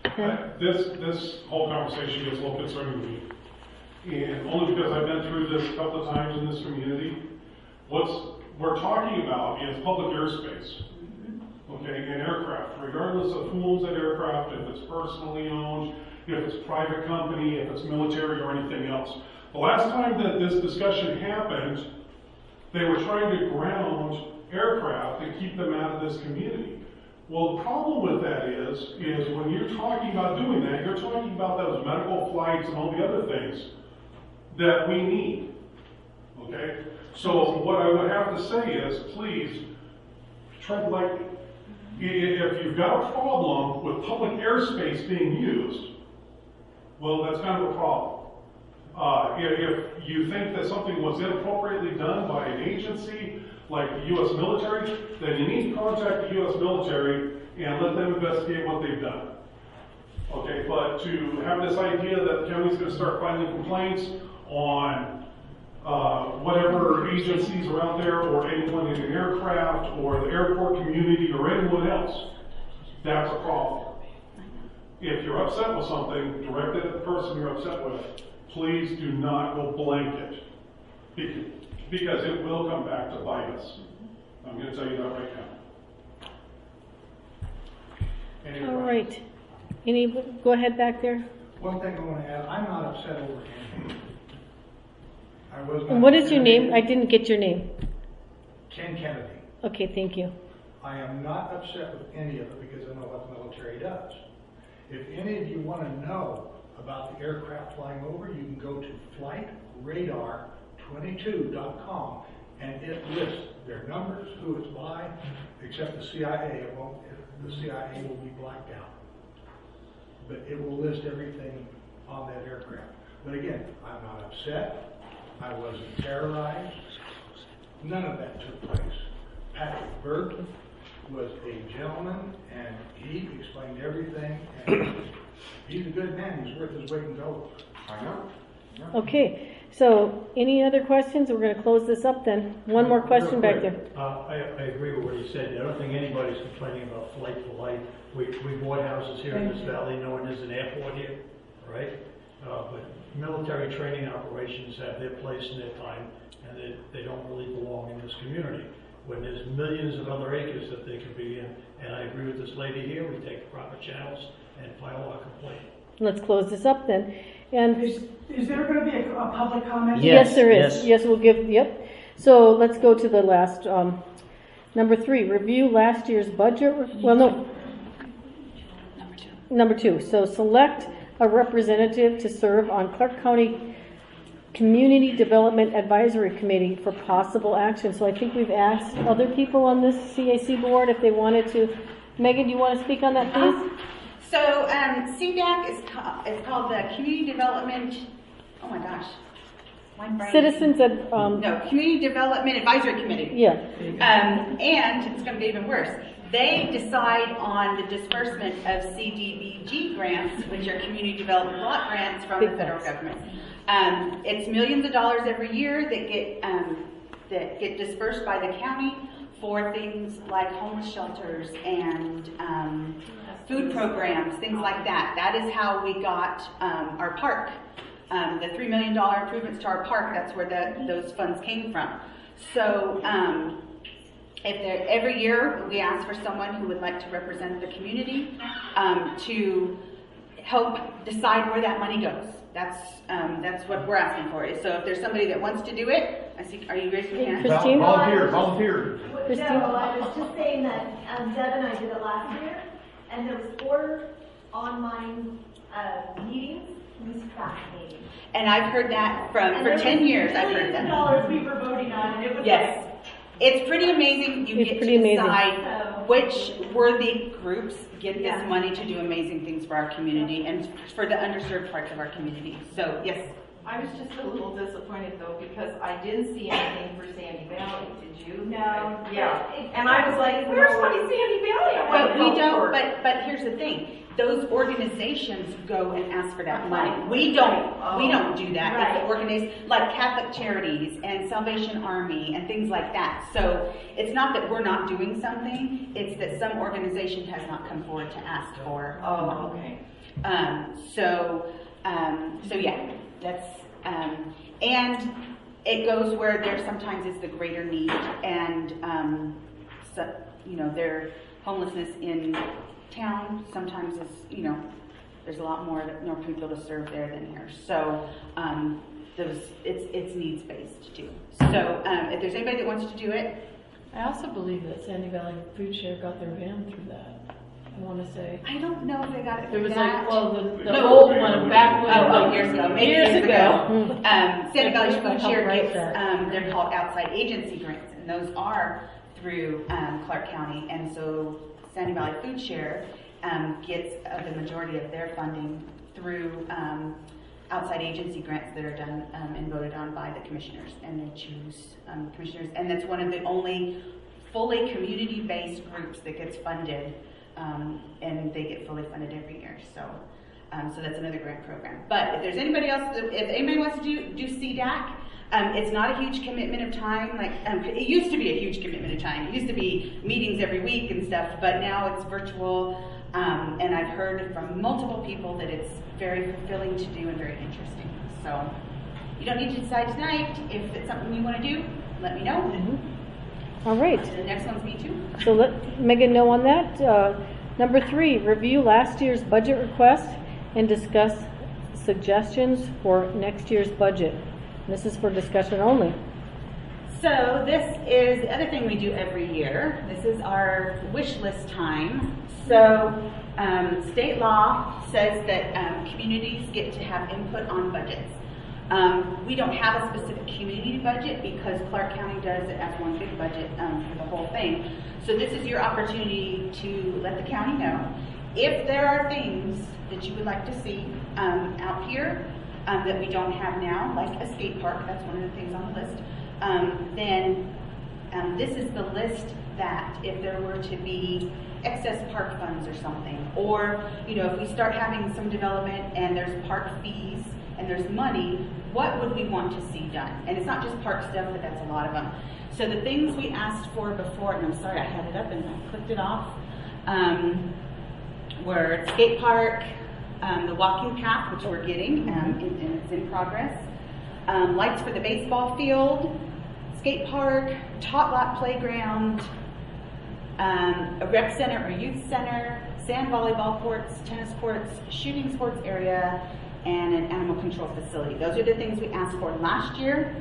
This whole conversation gets a little concerning to me. And only because I've been through this a couple of times in this community. What we're talking about is public airspace, okay, and aircraft, regardless of who owns that aircraft, if it's personally owned, if it's private company, if it's military or anything else. The last time that this discussion happened, they were trying to ground aircraft and keep them out of this community. Well, the problem with that is when you're talking about doing that, you're talking about those medical flights and all the other things that we need, okay? So what I would have to say is, please, tread lightly. If you've got a problem with public airspace being used, Well, that's kind of a problem. If you think that something was inappropriately done by an agency like the U.S. military, then you need to contact the U.S. military and let them investigate what they've done. Okay, but to have this idea that the county's going to start filing complaints on whatever agencies are out there, or anyone in an aircraft, or the airport community, or anyone else, that's a problem. If you're upset with something, direct it at the person you're upset with. Please do not go blanket, because it will come back to bite us. I'm going to tell you that right now. All right. Go ahead back there. One thing I want to add, I'm not upset over anything. I was not. And what is your name? I didn't get your name. Ken Kennedy. Okay, thank you. I am not upset with any of it because I know what the military does. If any of you want to know about the aircraft flying over, you can go to flightradar22.com and it lists their numbers, who it's by, except the CIA. It won't. The CIA will be blacked out. But it will list everything on that aircraft. But again, I'm not upset. I wasn't terrorized. None of that took place. Patrick Burt was a gentleman, and he explained everything. And he's a good man. He's worth his weight in gold. I know. Okay, so any other questions? We're going to close this up then. One more question back there. I agree with what you said. I don't think anybody's complaining about Flight for Life. We bought houses here in this valley knowing there's an airport here, right? But military training operations have their place and their time, and they don't really belong in this community. When there's millions of other acres that they could be in, and I agree with this lady here, we take the proper channels and file our complaint. Let's close this up then. And Is there going to be a public comment? yes, there is. Yes, we'll give, yep. So let's go to the last, number 3, review last year's budget. Well, no. Number two. So select a representative to serve on Clark County Community Development Advisory Committee for possible action. So I think we've asked other people on this CAC board if they wanted to. Megan, do you want to speak on that, please? So CDAC is called the Community Development, oh my gosh. My brain. Citizens at... no, Community Development Advisory Committee. Yeah. And it's going to be even worse. They decide on the disbursement of CDBG grants, which are Community Development Block Grants from the federal government. It's millions of dollars every year that get dispersed by the county for things like homeless shelters and food programs, things like that. That is how we got our park. The $3 million improvements to our park, that's where those funds came from. So every year we ask for someone who would like to represent the community to help decide where that money goes. That's what we're asking for. So if there's somebody that wants to do it, I see. Are you raising your hand? Christine? Volunteer. Christine? No, I was just saying that Deb and I did it last year, and there was 4 online meetings. It was fascinating. And I've heard that for 10 years. I've heard that. $1 we were voting on, and it was yes. It's pretty amazing. You get to decide which worthy groups get this money to do amazing things for our community and for the underserved parts of our community. So, yes. I was just a little disappointed though because I didn't see anything for Sandy Valley. Did you? No. Yeah. And I was like, where's my Sandy Valley? But we don't. But here's the thing. Those organizations go and ask for that money. We don't do that. Right. It's organized like Catholic Charities and Salvation Army and things like that. So it's not that we're not doing something. It's that some organization has not come forward to ask for. Oh, okay. So yeah, that's and it goes where there sometimes is the greater need, and so, their homelessness in town sometimes is, there's a lot more people to serve there than here. So it's needs based too. So if there's anybody that wants to do it, I also believe that Sandy Valley Food Share got their van through that. I want to say. I don't know if they got it. There was that. the old one back when years ago. Maybe years ago. Sandy Valley Food Share gets they're called outside agency grants, and those are through Clark County, and so Sandy Valley Food Share gets the majority of their funding through outside agency grants that are done and voted on by the commissioners, and they choose commissioners. And that's one of the only fully community-based groups that gets funded, and they get fully funded every year. So that's another grant program. But if there's anybody else, if anybody wants to do CDAC, it's not a huge commitment of time. Like it used to be a huge commitment of time. It used to be meetings every week and stuff, but now it's virtual. And I've heard from multiple people that it's very fulfilling to do and very interesting. So you don't need to decide tonight. If it's something you want to do, let me know. All right. The next one's me too. So let Megan know on that. Number 3, review last year's budget request and discuss suggestions for next year's budget. This is for discussion only. So this is the other thing we do every year. This is our wish list time. So state law says that communities get to have input on budgets. We don't have a specific community budget because Clark County does have one big budget for the whole thing. So this is your opportunity to let the county know if there are things that you would like to see out here that we don't have now, like a skate park. That's one of the things on the list. Then this is the list that if there were to be excess park funds or something, or if we start having some development and there's park fees and there's money, what would we want to see done? And it's not just park stuff, but that's a lot of them. So the things we asked for before, and I'm sorry I had it up and I clicked it off, were skate park, the walking path, which we're getting, and it's in progress, lights for the baseball field, skate park, tot lot playground, a rec center or youth center, sand volleyball courts, tennis courts, shooting sports area, and an animal control facility. Those are the things we asked for last year.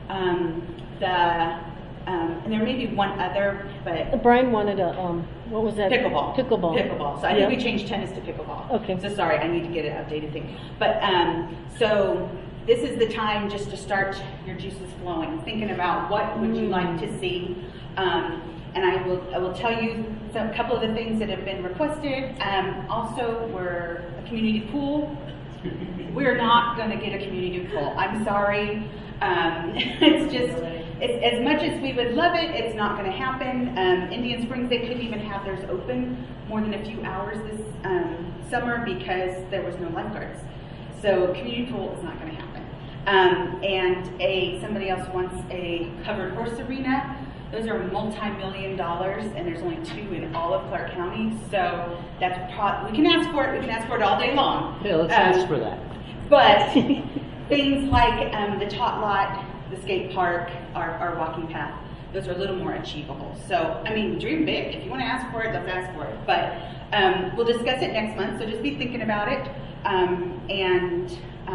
And there may be one other, but Brian wanted a what was that? Pickleball. Pickleball. So I think we changed tennis to pickleball. Okay. So sorry, I need to get an updated thing. But so this is the time just to start your juices flowing, thinking about what would you like to see. And I will tell you a couple of the things that have been requested. Also, we're a community pool. We're not going to get a community pool. I'm sorry. It's just, as much as we would love it, it's not going to happen. Indian Springs, they couldn't even have theirs open more than a few hours this summer because there was no lifeguards. So community pool is not going to happen. And somebody else wants a covered horse arena. Those are multi-million dollars, and there's only 2 in all of Clark County. So that's we can ask for it. We can ask for it all day long. Yeah, let's ask for that. But things like the tot lot, the skate park, our walking path, those are a little more achievable. So, I mean, dream big. If you want to ask for it, let's ask for it. But we'll discuss it next month, so just be thinking about it. And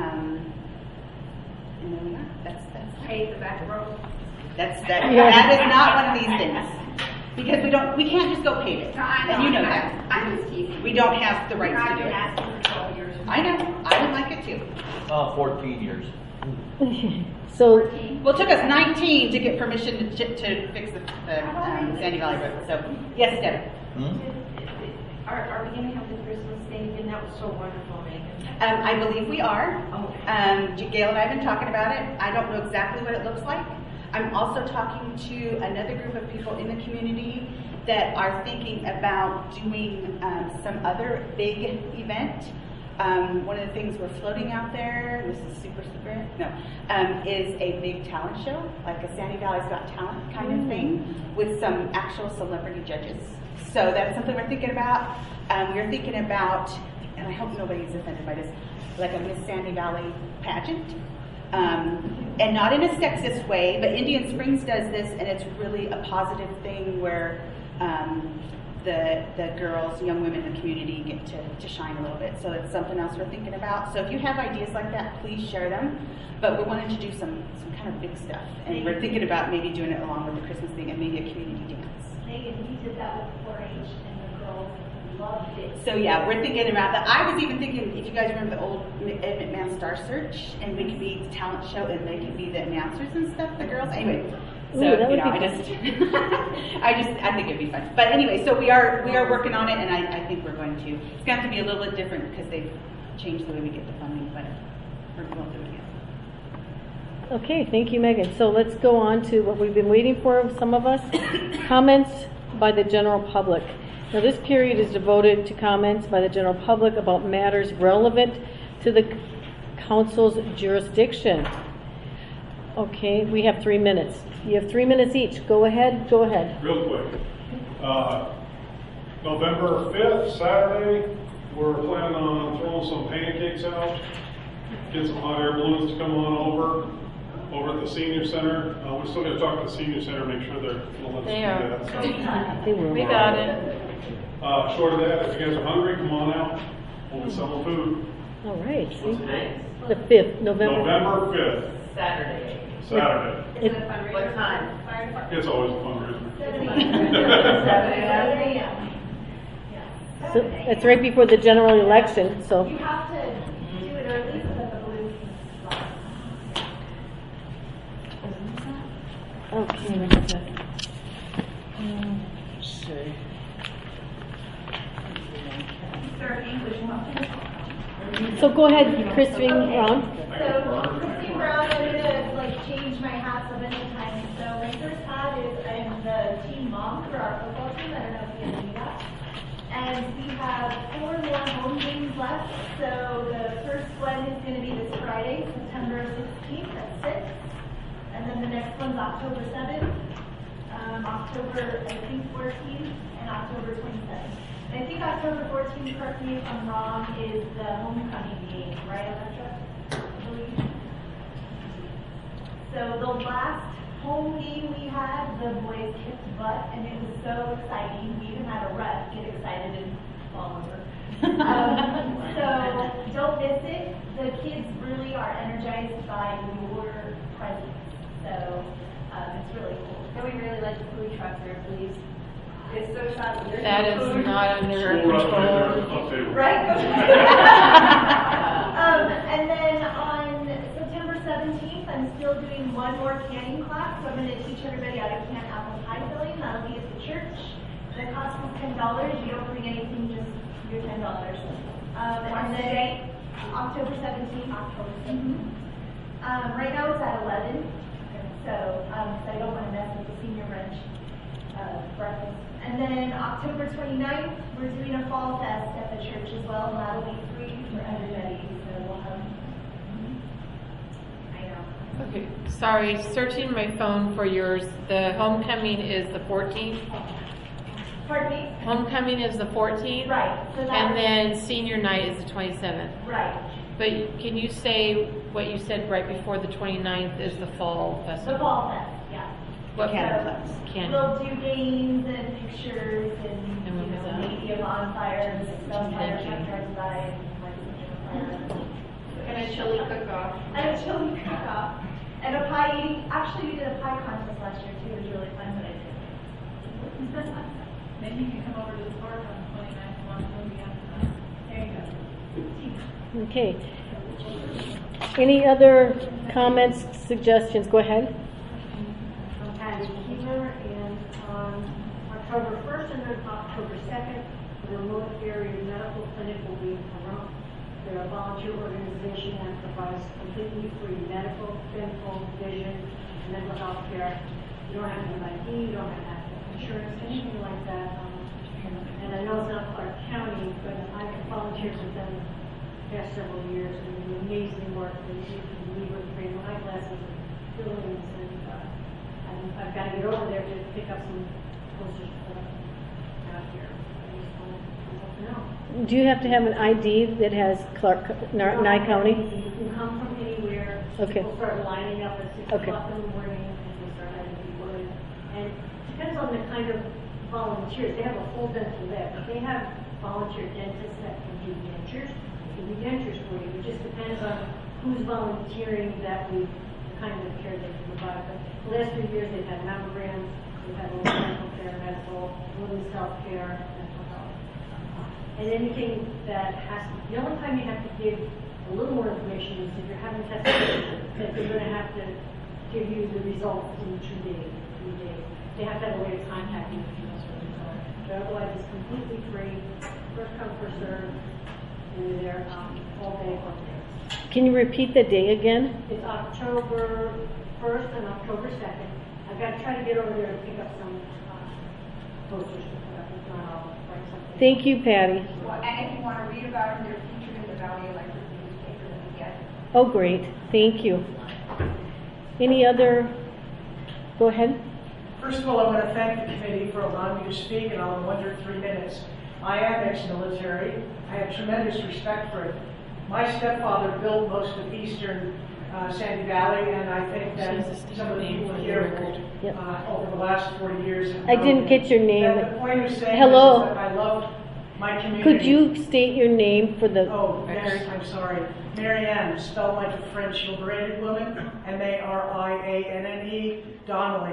then we are. That's Pay the back row. that is not one of these things. Because we can't just go pave it. No, I know, And you know that. I'm just teasing. We don't have the rights to I've do been it. asking for 12 years. I know. I would like it too. 14 years. So Well, it took us 19 to get permission to fix the Sandy Valley Road. So, yes, Deb. Are we gonna have the Christmas thing again? That was so wonderful, Megan. I believe we are. Gail and I have been talking about it. I don't know exactly what it looks like. I'm also talking to another group of people in the community that are thinking about doing some other big event. One of the things we're floating out there, this is super, is a big talent show, like a Sandy Valley's Got Talent kind of thing, with some actual celebrity judges. So that's something we're thinking about. We're thinking about, and I hope nobody's offended by this, like a Miss Sandy Valley pageant. And not in a sexist way, but Indian Springs does this, and it's really a positive thing where the girls, young women in the community get to shine a little bit. So it's something else we're thinking about. So if you have ideas like that, please share them. But we're wanting to do some kind of big stuff. And we're thinking about maybe doing it along with the Christmas thing and maybe a community dance. Megan, we did that with 4-H and the girls loved it. So yeah, we're thinking about that. I was even thinking, if you guys remember the old Ed McMahon Star Search, and we could be the talent show and they could be the announcers and stuff, the girls. Anyway. So, I think it'd be fun. But anyway, so we are working on it, and I think we're going to. It's going to have to be a little bit different because they've change the way we get the funding, but we'll do it again. Okay, thank you, Megan. So let's go on to what we've been waiting for, some of us, comments by the general public. Now, this period is devoted to comments by the general public about matters relevant to the council's jurisdiction. Okay, we have 3 minutes. You have 3 minutes each. Go ahead, go ahead. Real quick. November 5th, Saturday, we're planning on throwing some pancakes out, get some hot air balloons to come on over at the senior center. We still got to talk to the senior center, make sure they're going to let us do that. So. We got it. Short of that, if you guys are hungry, come on out. We'll be selling food. All right. What's today? The 5th, November 5th. Saturday. Saturday. Is it fundraiser? What time? It's always a fundraiser. 7 a.m. So it's right before the general election, so. You have to do it early so that the balloons can fly. Okay. See. So go ahead, Christine Brown. So, Christine Brown, I'm gonna change my hats a bunch of times. So my first hat is I'm the team mom for our football team. I don't know if you guys knew that. And we have 4 more home games left. So the first one is gonna be this Friday, September 16th at 6. And then the next one's October 7th, October, I think, 14th, and October 27th. I think October 14th, correct me if I'm wrong, is the homecoming game, right, Electra? I believe. So the last home game we had, the boys kicked butt, and it was so exciting. We even had a ref get excited and fall over. So don't miss it. The kids really are energized by your presence. So it's really cool. And we really like the food trucks there, please. It's so sad. That is not under our control. Right? And then on September 17th, I'm still doing one more canning class. So I'm going to teach everybody how to can apple pie filling. That'll be at the church. The cost is $10. You don't bring anything, just your $10. And then October 17th. October 17th. Right now it's at 11. So I don't want to mess with the senior brunch breakfast. And then October 29th, we're doing a fall fest at the church as well, and that'll be free for everybody. So we'll have. I know. Okay, sorry, searching my phone for yours. The homecoming is the 14th. Pardon me? Homecoming is the 14th. Right. So and then senior night is the 27th. Right. But can you say what you said right before the 29th is the fall festival? The fall fest, yeah. What Candy. We'll do games and pictures and maybe a bonfire and stuff. Fire truck drives by And a chili cook-off. And a chili cook-off. And a pie eating. Actually, we did a pie contest last year too. It was really fun, but I did. Maybe you can come over to the park on the 29th and watch a movie after that. There you go. Okay. Any other comments, suggestions? Go ahead. And Keeler, and on October 1st and then October 2nd, the remote area medical clinic will be in Pahrump. They're a volunteer organization that provides completely free medical, dental, vision, mental health care. You don't have to have ID, you don't have to have insurance, anything like that. And I know it's not Clark County, but I've volunteered with them the past several years, and they do amazing work. They can leave with great eyeglasses and fillings, and I've got to get over there to pick up some posters out here. I just want to know. Do you have to have an ID that has Nye County? You can come from anywhere. Okay. People start lining up at 6 o'clock in the morning, and they start having people in. And it depends on the kind of volunteers. They have a full dental lab, but they have volunteer dentists that can do dentures. They can do dentures for you. It just depends on who's volunteering that week, the kind of care they can provide. But the last 3 years, they've had mammograms, they've had dental care, medical, women's health care, mental health. And anything that has to, the only time you have to give a little more information is if you're having testing that they're going to have to give you the results in 2 days, 3 days. They have to have a way of contacting you if you know what the results are. But otherwise, it's completely free, first come, first served. and they're all day up there. Can you repeat the day again? It's October 1st and October 2nd. I've got to try to get over there and pick up some posters to put up. If not, I'll write something. Thank you, Patty. Well, and if you want to read about them, they're featured in the Valley Electric newspaper that we get. Oh, great. Thank you. Any other? Go ahead. First of all, I want to thank the committee for allowing me to speak, and I'll wonder 3 minutes. I am ex-military. I have tremendous respect for it. My stepfather built most of eastern Sandy Valley, and I think that some of the people here over the last 40 years have I didn't get your name. And the point of saying Hello. this is that I love my community. Could you state your name for the Yes, I'm sorry. Marianne, spelled like a French liberated woman, Marianne Donnelly,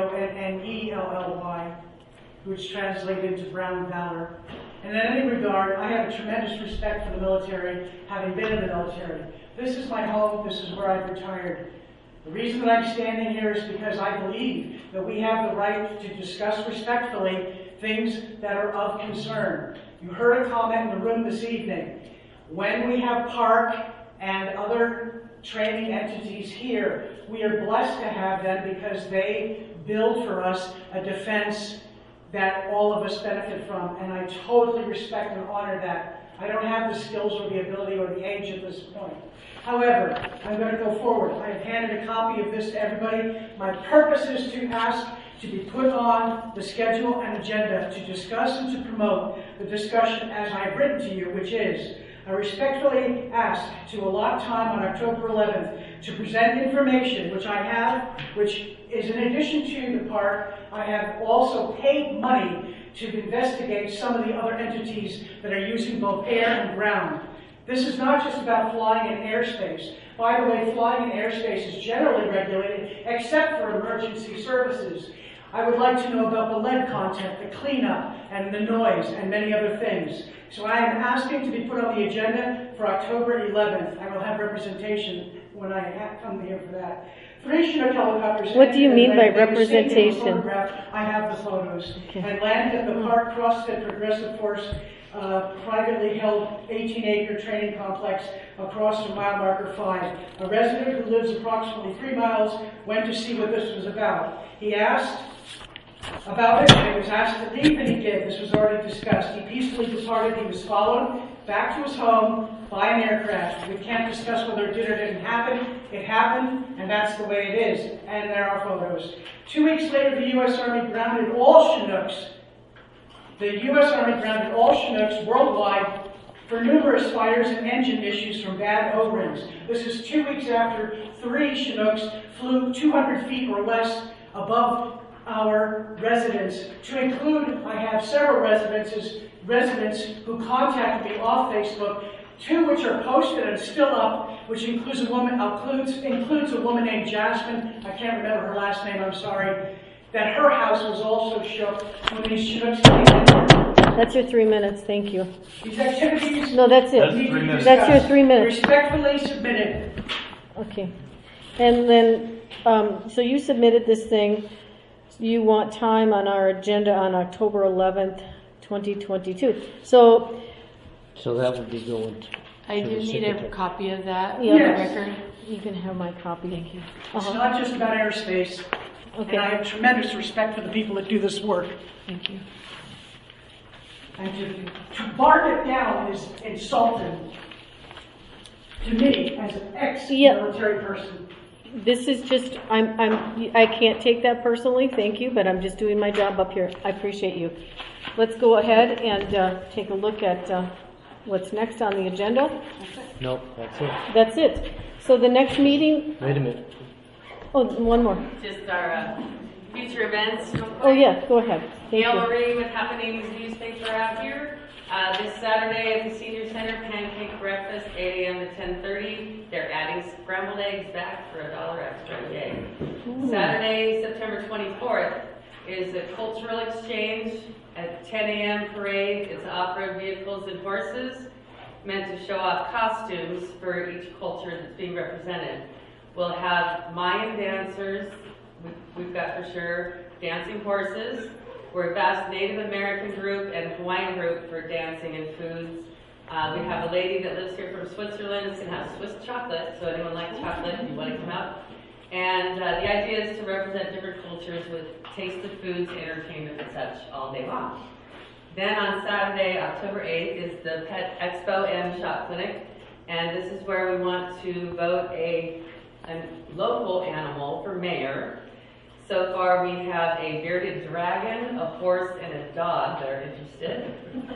Donnelly, which translated to Brown Valor. And in any regard, I have a tremendous respect for the military, having been in the military. This is my home, this is where I've retired. The reason that I'm standing here is because I believe that we have the right to discuss respectfully things that are of concern. You heard a comment in the room this evening. When we have Park and other training entities here, we are blessed to have them because they build for us a defense that all of us benefit from, and I totally respect and honor that. I don't have the skills or the ability or the age at this point. However, I'm going to go forward. I have handed a copy of this to everybody. My purpose is to ask to be put on the schedule and agenda to discuss and to promote the discussion as I have written to you, which is, I respectfully ask to allot time on October 11th to present information, which I have, which is in addition to the park. I have also paid money to investigate some of the other entities that are using both air and ground. This is not just about flying in airspace. By the way, flying in airspace is generally regulated, except for emergency services. I would like to know about the lead content, the cleanup, and the noise, and many other things. So I am asking to be put on the agenda for October 11th. I will have representation when I come here for that. 3 Chinook helicopters. What do you mean by representation? I have the photos. Okay. And landed at the Park CrossFit Progressive Force privately held 18-acre training complex across from mile marker 5. A resident who lives approximately 3 miles went to see what this was about. He asked about it, and he was asked to leave, and he did. This was already discussed. He peacefully departed. He was followed back to his home by an aircraft. We can't discuss whether it did or didn't happen. It happened, and that's the way it is. And there are photos. 2 weeks later, the U.S. Army grounded all Chinooks. The U.S. Army grounded all Chinooks worldwide for numerous fires and engine issues from bad O-rings. This is 2 weeks after 3 Chinooks flew 200 feet or less above our residence. To include, I have several residents who contacted me off Facebook, 2 which are posted and still up, which includes a woman named Jasmine, I can't remember her last name, I'm sorry, that her house was also shook when these Chinooks came in. That's your 3 minutes. Thank you. These activities... No, that's it. That's 3 minutes. That's your 3 minutes. Respectfully submitted. Okay. And then, so you submitted this thing. You want time on our agenda on October 11th, 2022. So that would be going I to do the need a secretary. copy of that Yeah. for the Yes. record. you can have my copy. Thank you. It's not just about airspace. Okay. And I have tremendous respect for the people that do this work. Thank you. And to bark it down is insulting to me as an ex-military person. This is just, I can't take that personally, thank you, but I'm just doing my job up here. I appreciate you. Let's go ahead and take a look at what's next on the agenda. No, that's it. That's it. So the next meeting, Wait a minute. oh, one more. Just our future events. Oh, yeah, go ahead. Thank Gail you. Marie with Happenings newspaper out here. This Saturday at the Senior Center, pancake breakfast, 8 a.m. to 10:30. They're adding scrambled eggs back for $1 extra. Yay. Saturday, September 24th, is a cultural exchange at 10 a.m. parade. It's off-road vehicles and horses, meant to show off costumes for each culture that's being represented. We'll have Mayan dancers, we've got for sure, dancing horses. We're a vast Native American group and Hawaiian group for dancing and foods. We have a lady that lives here from Switzerland. It's going to have Swiss chocolate, so anyone likes chocolate, if you want to come out. And the idea is to represent different cultures with taste of foods, entertainment, and such all day long. Then on Saturday, October 8th, is the Pet Expo and Shop Clinic. And this is where we want to vote a local animal for mayor. So far, we have a bearded dragon, a horse, and a dog that are interested.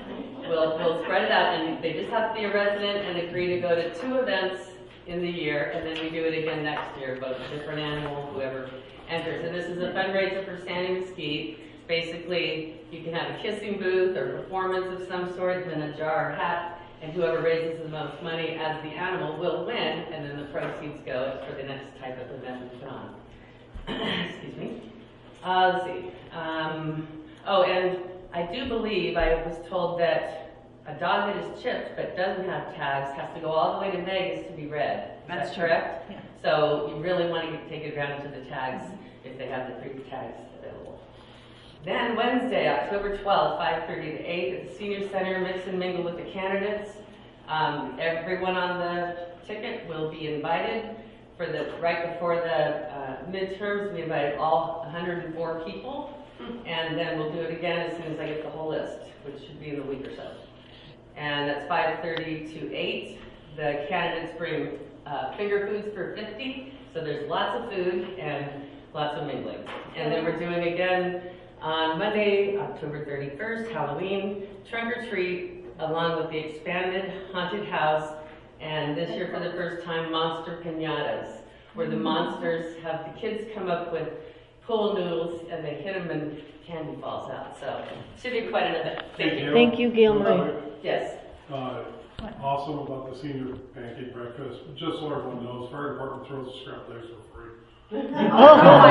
We'll spread it out, and they just have to be a resident and agree to go to 2 events in the year, and then we do it again next year, vote a different animal, whoever enters. And this is a fundraiser for Sandy Mesquite. Basically, you can have a kissing booth or performance of some sort, and then a jar or hat, and whoever raises the most money as the animal will win, and then the proceeds go for the next type of event we put on. Excuse me. Let's see. Oh, and I do believe I was told that a dog that is chipped but doesn't have tags has to go all the way to Vegas to be read. That's Is that true. correct? Yeah. So you really want to take advantage of the tags if they have the free tags available. Then Wednesday, October 12th, 5:30 to 8 at the Senior Center, mix and mingle with the candidates. Everyone on the ticket will be invited. Right before the midterms, we invited all 104 people, and then we'll do it again as soon as I get the whole list, which should be in a week or so. And that's 5:30 to 8. The candidates bring finger foods for 50, so there's lots of food and lots of mingling. And then we're doing again on Monday, October 31st, Halloween, trunk or treat, along with the expanded haunted house, and this year for the first time, monster piñatas, where the monsters have the kids come up with pool noodles and they hit them and candy falls out. So it should be quite an event. Thank you. Thank you, Gail Marie. Yes. Awesome about the senior pancake breakfast. Just so everyone knows, fire department throws scrambled eggs for free. Oh my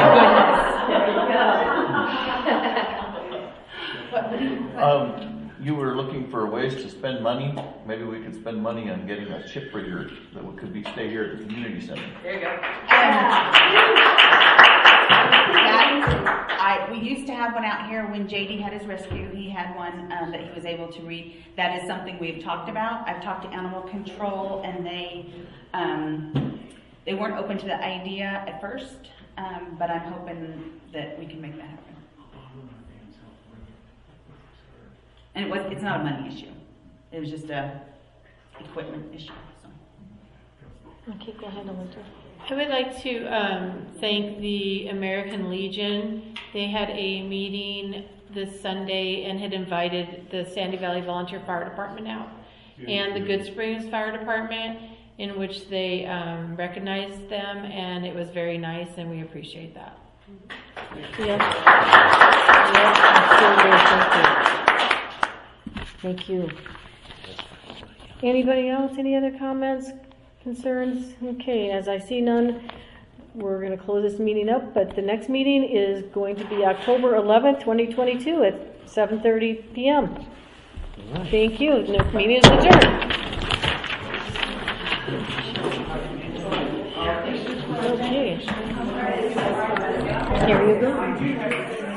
goodness. You were looking for ways to spend money. Maybe we could spend money on getting a chip reader that could stay here at the community center. There you go. We used to have one out here when JD had his rescue. He had one that he was able to read. That is something we've talked about. I've talked to animal control, and they weren't open to the idea at first, but I'm hoping that we can make that happen. And it's not a money issue. It was just a equipment issue. So. Okay, go ahead, Alinta. I would like to thank the American Legion. They had a meeting this Sunday and had invited the Sandy Valley Volunteer Fire Department out and the Good Springs Fire Department, in which they recognized them, and it was very nice, and we appreciate that. Yes. Yes, thank you. Anybody else? Any other comments, concerns? Okay, as I see none, we're going to close this meeting up, but the next meeting is going to be October 11th, 2022 at 7:30 p.m. Thank you. The meeting is adjourned. Okay. Here you go.